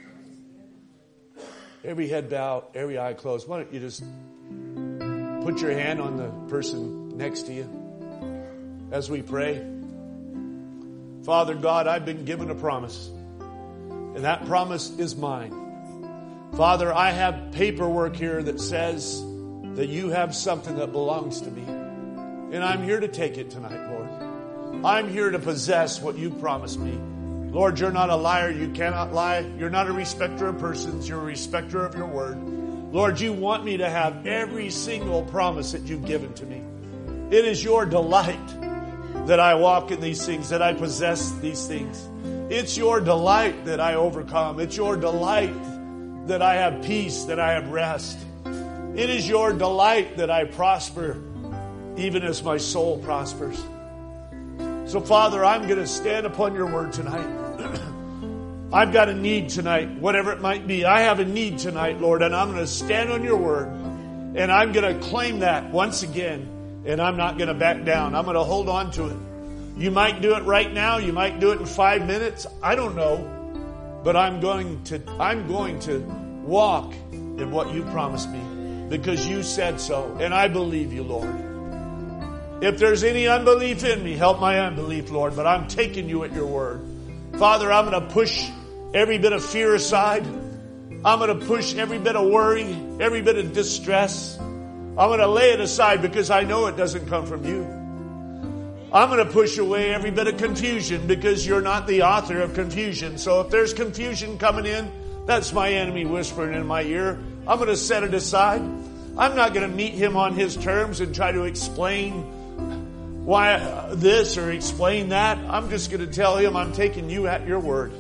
Every head bowed, every eye closed. Why don't you just put your hand on the person next to you as we pray. Father God, I've been given a promise, and that promise is mine. Father, I have paperwork here that says that you have something that belongs to me, and I'm here to take it tonight, Lord. I'm here to possess what you promised me. Lord, you're not a liar. You cannot lie. You're not a respecter of persons. You're a respecter of your word. Lord, you want me to have every single promise that you've given to me. It is your delight that I walk in these things, that I possess these things. It's your delight that I overcome. It's your delight that I have peace, that I have rest. It is your delight that I prosper, even as my soul prospers. So, Father, I'm going to stand upon your word tonight. I've got a need tonight, whatever it might be. I have a need tonight, Lord, and I'm going to stand on your word, and I'm going to claim that once again, and I'm not going to back down. I'm going to hold on to it. You might do it right now. You might do it in five minutes. I don't know, but I'm going to, I'm going to walk in what you promised me because you said so, and I believe you, Lord. If there's any unbelief in me, help my unbelief, Lord. But I'm taking you at your word. Father, I'm going to push every bit of fear aside. I'm going to push every bit of worry, every bit of distress. I'm going to lay it aside because I know it doesn't come from you. I'm going to push away every bit of confusion because you're not the author of confusion. So if there's confusion coming in, that's my enemy whispering in my ear. I'm going to set it aside. I'm not going to meet him on his terms and try to explain why this or explain that. I'm just going to tell him I'm taking you at your word.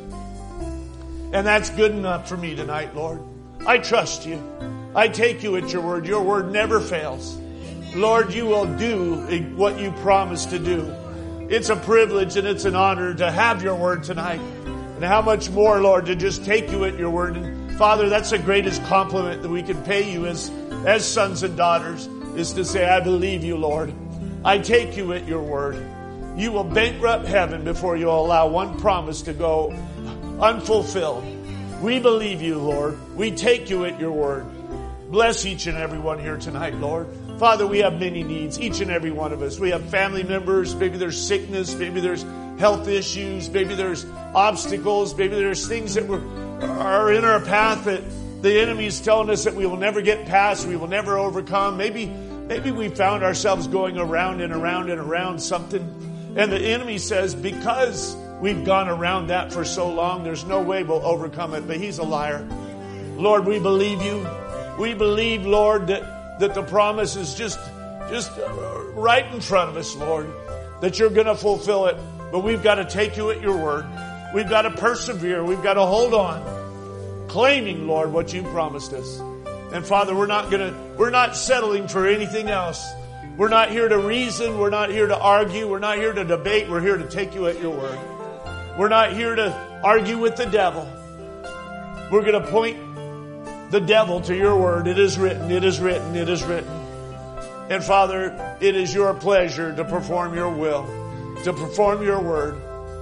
And that's good enough for me tonight, Lord. I trust you. I take you at your word. Your word never fails. Lord, you will do what you promised to do. It's a privilege and it's an honor to have your word tonight. And how much more, Lord, to just take you at your word. And Father, that's the greatest compliment that we can pay you as, as sons and daughters, is to say, I believe you, Lord. I take you at your word. You will bankrupt heaven before you allow one promise to go unfulfilled. We believe you, Lord. We take you at your word. Bless each and every one here tonight, Lord. Father, we have many needs, each and every one of us. We have family members. Maybe there's sickness. Maybe there's health issues. Maybe there's obstacles. Maybe there's things that were, are in our path that the enemy is telling us that we will never get past, we will never overcome. Maybe, maybe we found ourselves going around and around and around something. And the enemy says, because we've gone around that for so long, there's no way we'll overcome it. But he's a liar. Lord, we believe you. We believe, Lord, that, that the promise is just, just right in front of us, Lord, that you're going to fulfill it. But we've got to take you at your word. We've got to persevere. We've got to hold on, claiming, Lord, what you promised us. And Father, we're not going to, we're not settling for anything else. We're not here to reason. We're not here to argue. We're not here to debate. We're here to take you at your word. We're not here to argue with the devil. We're going to point the devil to your word. It is written, it is written, it is written. And Father, it is your pleasure to perform your will, to perform your word.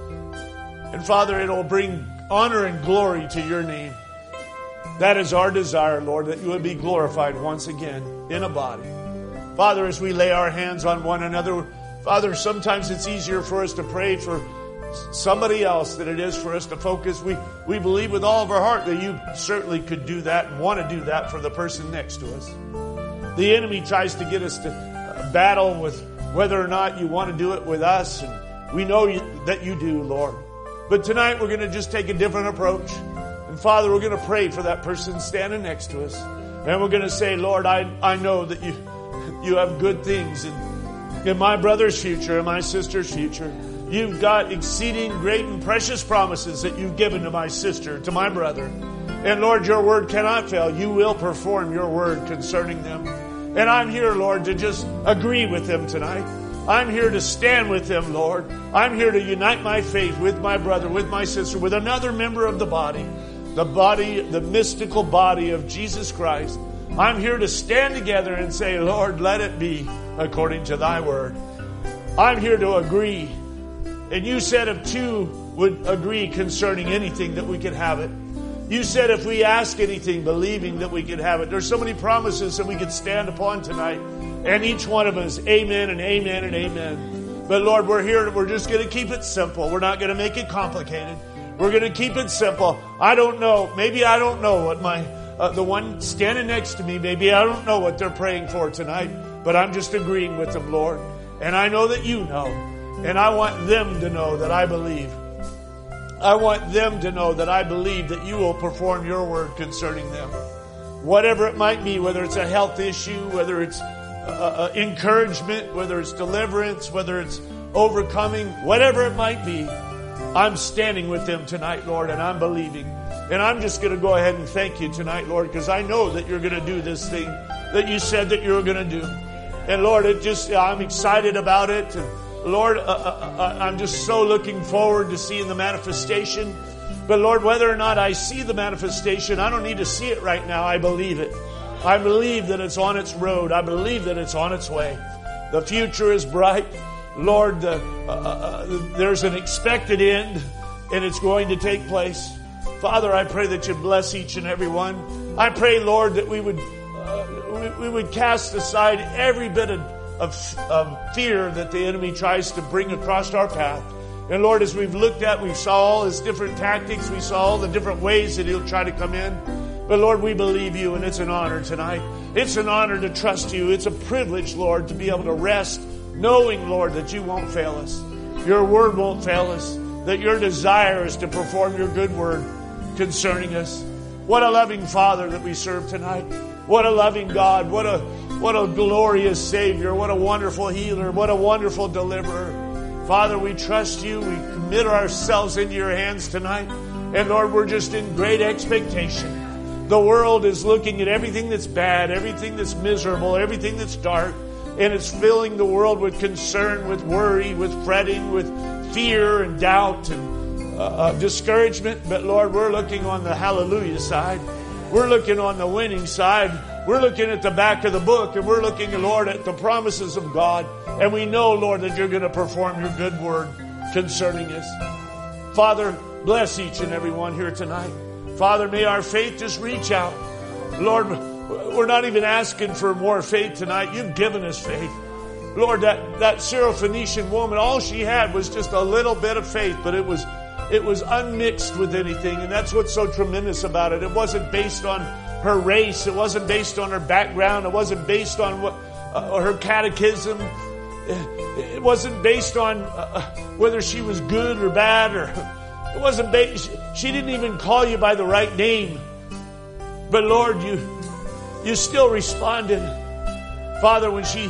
And Father, it'll bring honor and glory to your name. That is our desire, Lord, that you would be glorified once again in a body. Father, as we lay our hands on one another, Father, sometimes it's easier for us to pray for somebody else than it is for us to focus. We, we believe with all of our heart that you certainly could do that and want to do that for the person next to us. The enemy tries to get us to battle with whether or not you want to do it with us, and we know you, that you do, Lord. But tonight we're going to just take a different approach. And Father, we're going to pray for that person standing next to us. And we're going to say, Lord, I, I know that you, you have good things in, in my brother's future, in my sister's future. You've got exceeding great and precious promises that you've given to my sister, to my brother. And Lord, your word cannot fail. You will perform your word concerning them. And I'm here, Lord, to just agree with them tonight. I'm here to stand with them, Lord. I'm here to unite my faith with my brother, with my sister, with another member of the body, the body, the mystical body of Jesus Christ. I'm here to stand together and say, Lord, let it be according to thy word. I'm here to agree. And you said if two would agree concerning anything that we could have it. You said if we ask anything, believing that we could have it. There's so many promises that we could stand upon tonight. And each one of us, amen and amen and amen. But Lord, we're here. We're just going to keep it simple. We're not going to make it complicated. We're going to keep it simple. I don't know. Maybe I don't know what my, uh, the one standing next to me, maybe I don't know what they're praying for tonight. But I'm just agreeing with them, Lord. And I know that you know. And I want them to know that I believe. I want them to know that I believe that you will perform your word concerning them. Whatever it might be, whether it's a health issue, whether it's uh, uh, encouragement, whether it's deliverance, whether it's overcoming, whatever it might be, I'm standing with them tonight, Lord, and I'm believing. And I'm just going to go ahead and thank you tonight, Lord, because I know that you're going to do this thing that you said that you were going to do. And Lord, it just I'm excited about it. And Lord, uh, uh, I'm just so looking forward to seeing the manifestation. But Lord, whether or not I see the manifestation, I don't need to see it right now. I believe it. I believe that it's on its road. I believe that it's on its way. The future is bright. Lord, the, uh, uh, there's an expected end, and it's going to take place. Father, I pray that you bless each and every one. I pray, Lord, that we would uh, we, we would cast aside every bit of Of, of fear that the enemy tries to bring across our path. And Lord, as we've looked at, we saw all his different tactics. We saw all the different ways that he'll try to come in. But Lord, we believe you, and it's an honor tonight. It's an honor to trust you. It's a privilege, Lord, to be able to rest, knowing, Lord, that you won't fail us. Your word won't fail us. That your desire is to perform your good word concerning us. What a loving Father that we serve tonight. What a loving God. What a What a glorious Savior. What a wonderful healer. What a wonderful deliverer. Father, we trust you. We commit ourselves into your hands tonight. And Lord, we're just in great expectation. The world is looking at everything that's bad, everything that's miserable, everything that's dark, and it's filling the world with concern, with worry, with fretting, with fear and doubt and uh, uh, discouragement. But Lord, we're looking on the hallelujah side. We're looking on the winning side. We're looking at the back of the book, and we're looking, Lord, at the promises of God. And we know, Lord, that you're going to perform your good word concerning us. Father, bless each and every one here tonight. Father, may our faith just reach out. Lord, we're not even asking for more faith tonight. You've given us faith. Lord, that, that Syrophoenician woman, all she had was just a little bit of faith, but it was it was unmixed with anything. And that's what's so tremendous about it. It wasn't based on her race. It wasn't based on her background. It wasn't based on what, uh, her catechism. It wasn't based on uh, whether she was good or bad, or it wasn't based. She didn't even call you by the right name. But Lord, you you still responded. Father, when she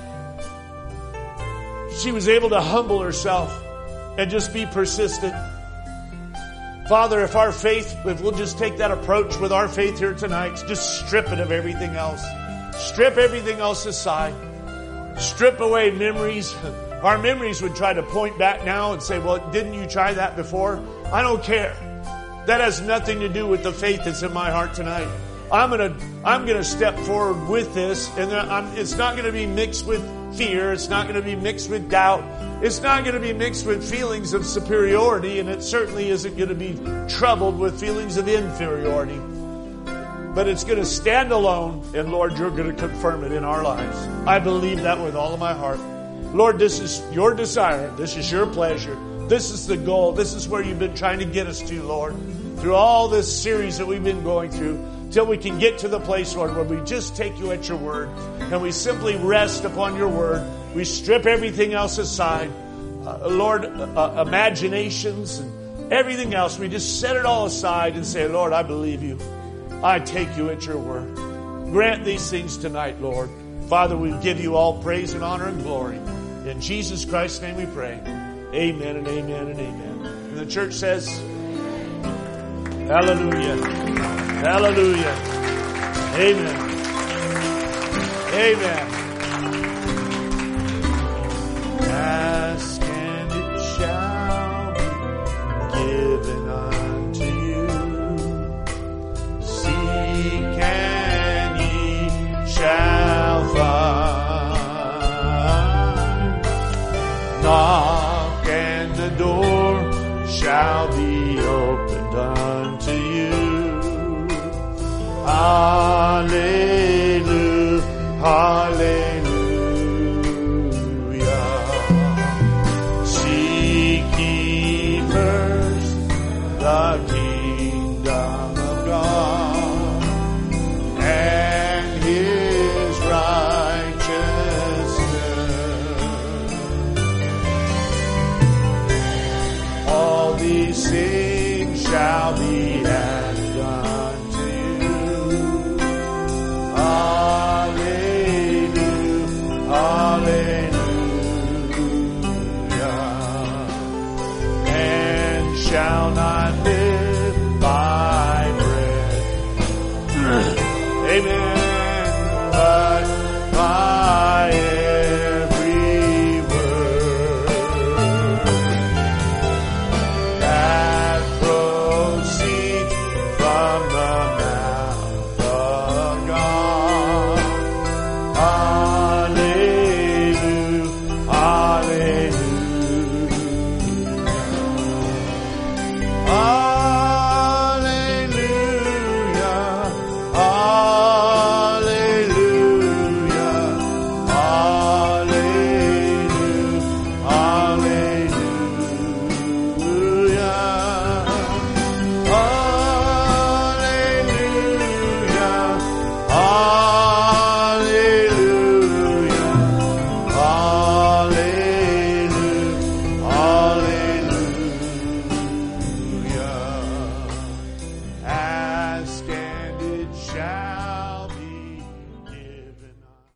she was able to humble herself and just be persistent. Father, if our faith, if we'll just take that approach with our faith here tonight, just strip it of everything else. Strip everything else aside. Strip away memories. Our memories would try to point back now and say, well, didn't you try that before? I don't care. That has nothing to do with the faith that's in my heart tonight. I'm gonna, I'm gonna step forward with this, and I'm, it's not gonna be mixed with fear. It's not gonna be mixed with doubt. It's not gonna be mixed with feelings of superiority, and it certainly isn't gonna be troubled with feelings of inferiority. But it's gonna stand alone, and Lord, you're gonna confirm it in our lives. I believe that with all of my heart. Lord, this is your desire. This is your pleasure. This is the goal. This is where you've been trying to get us to, Lord, through all this series that we've been going through, till we can get to the place, Lord, where we just take you at your word and we simply rest upon your word. We strip everything else aside. Uh, Lord, uh, imaginations and everything else, we just set it all aside and say, Lord, I believe you. I take you at your word. Grant these things tonight, Lord. Father, we give you all praise and honor and glory. In Jesus Christ's name we pray. Amen and amen and amen. And the church says, hallelujah. Hallelujah. Amen. Amen. Ask and it shall be given unto you. Seek and ye shall find. Knock and the door shall be opened unto you. Hallelujah, hallelujah.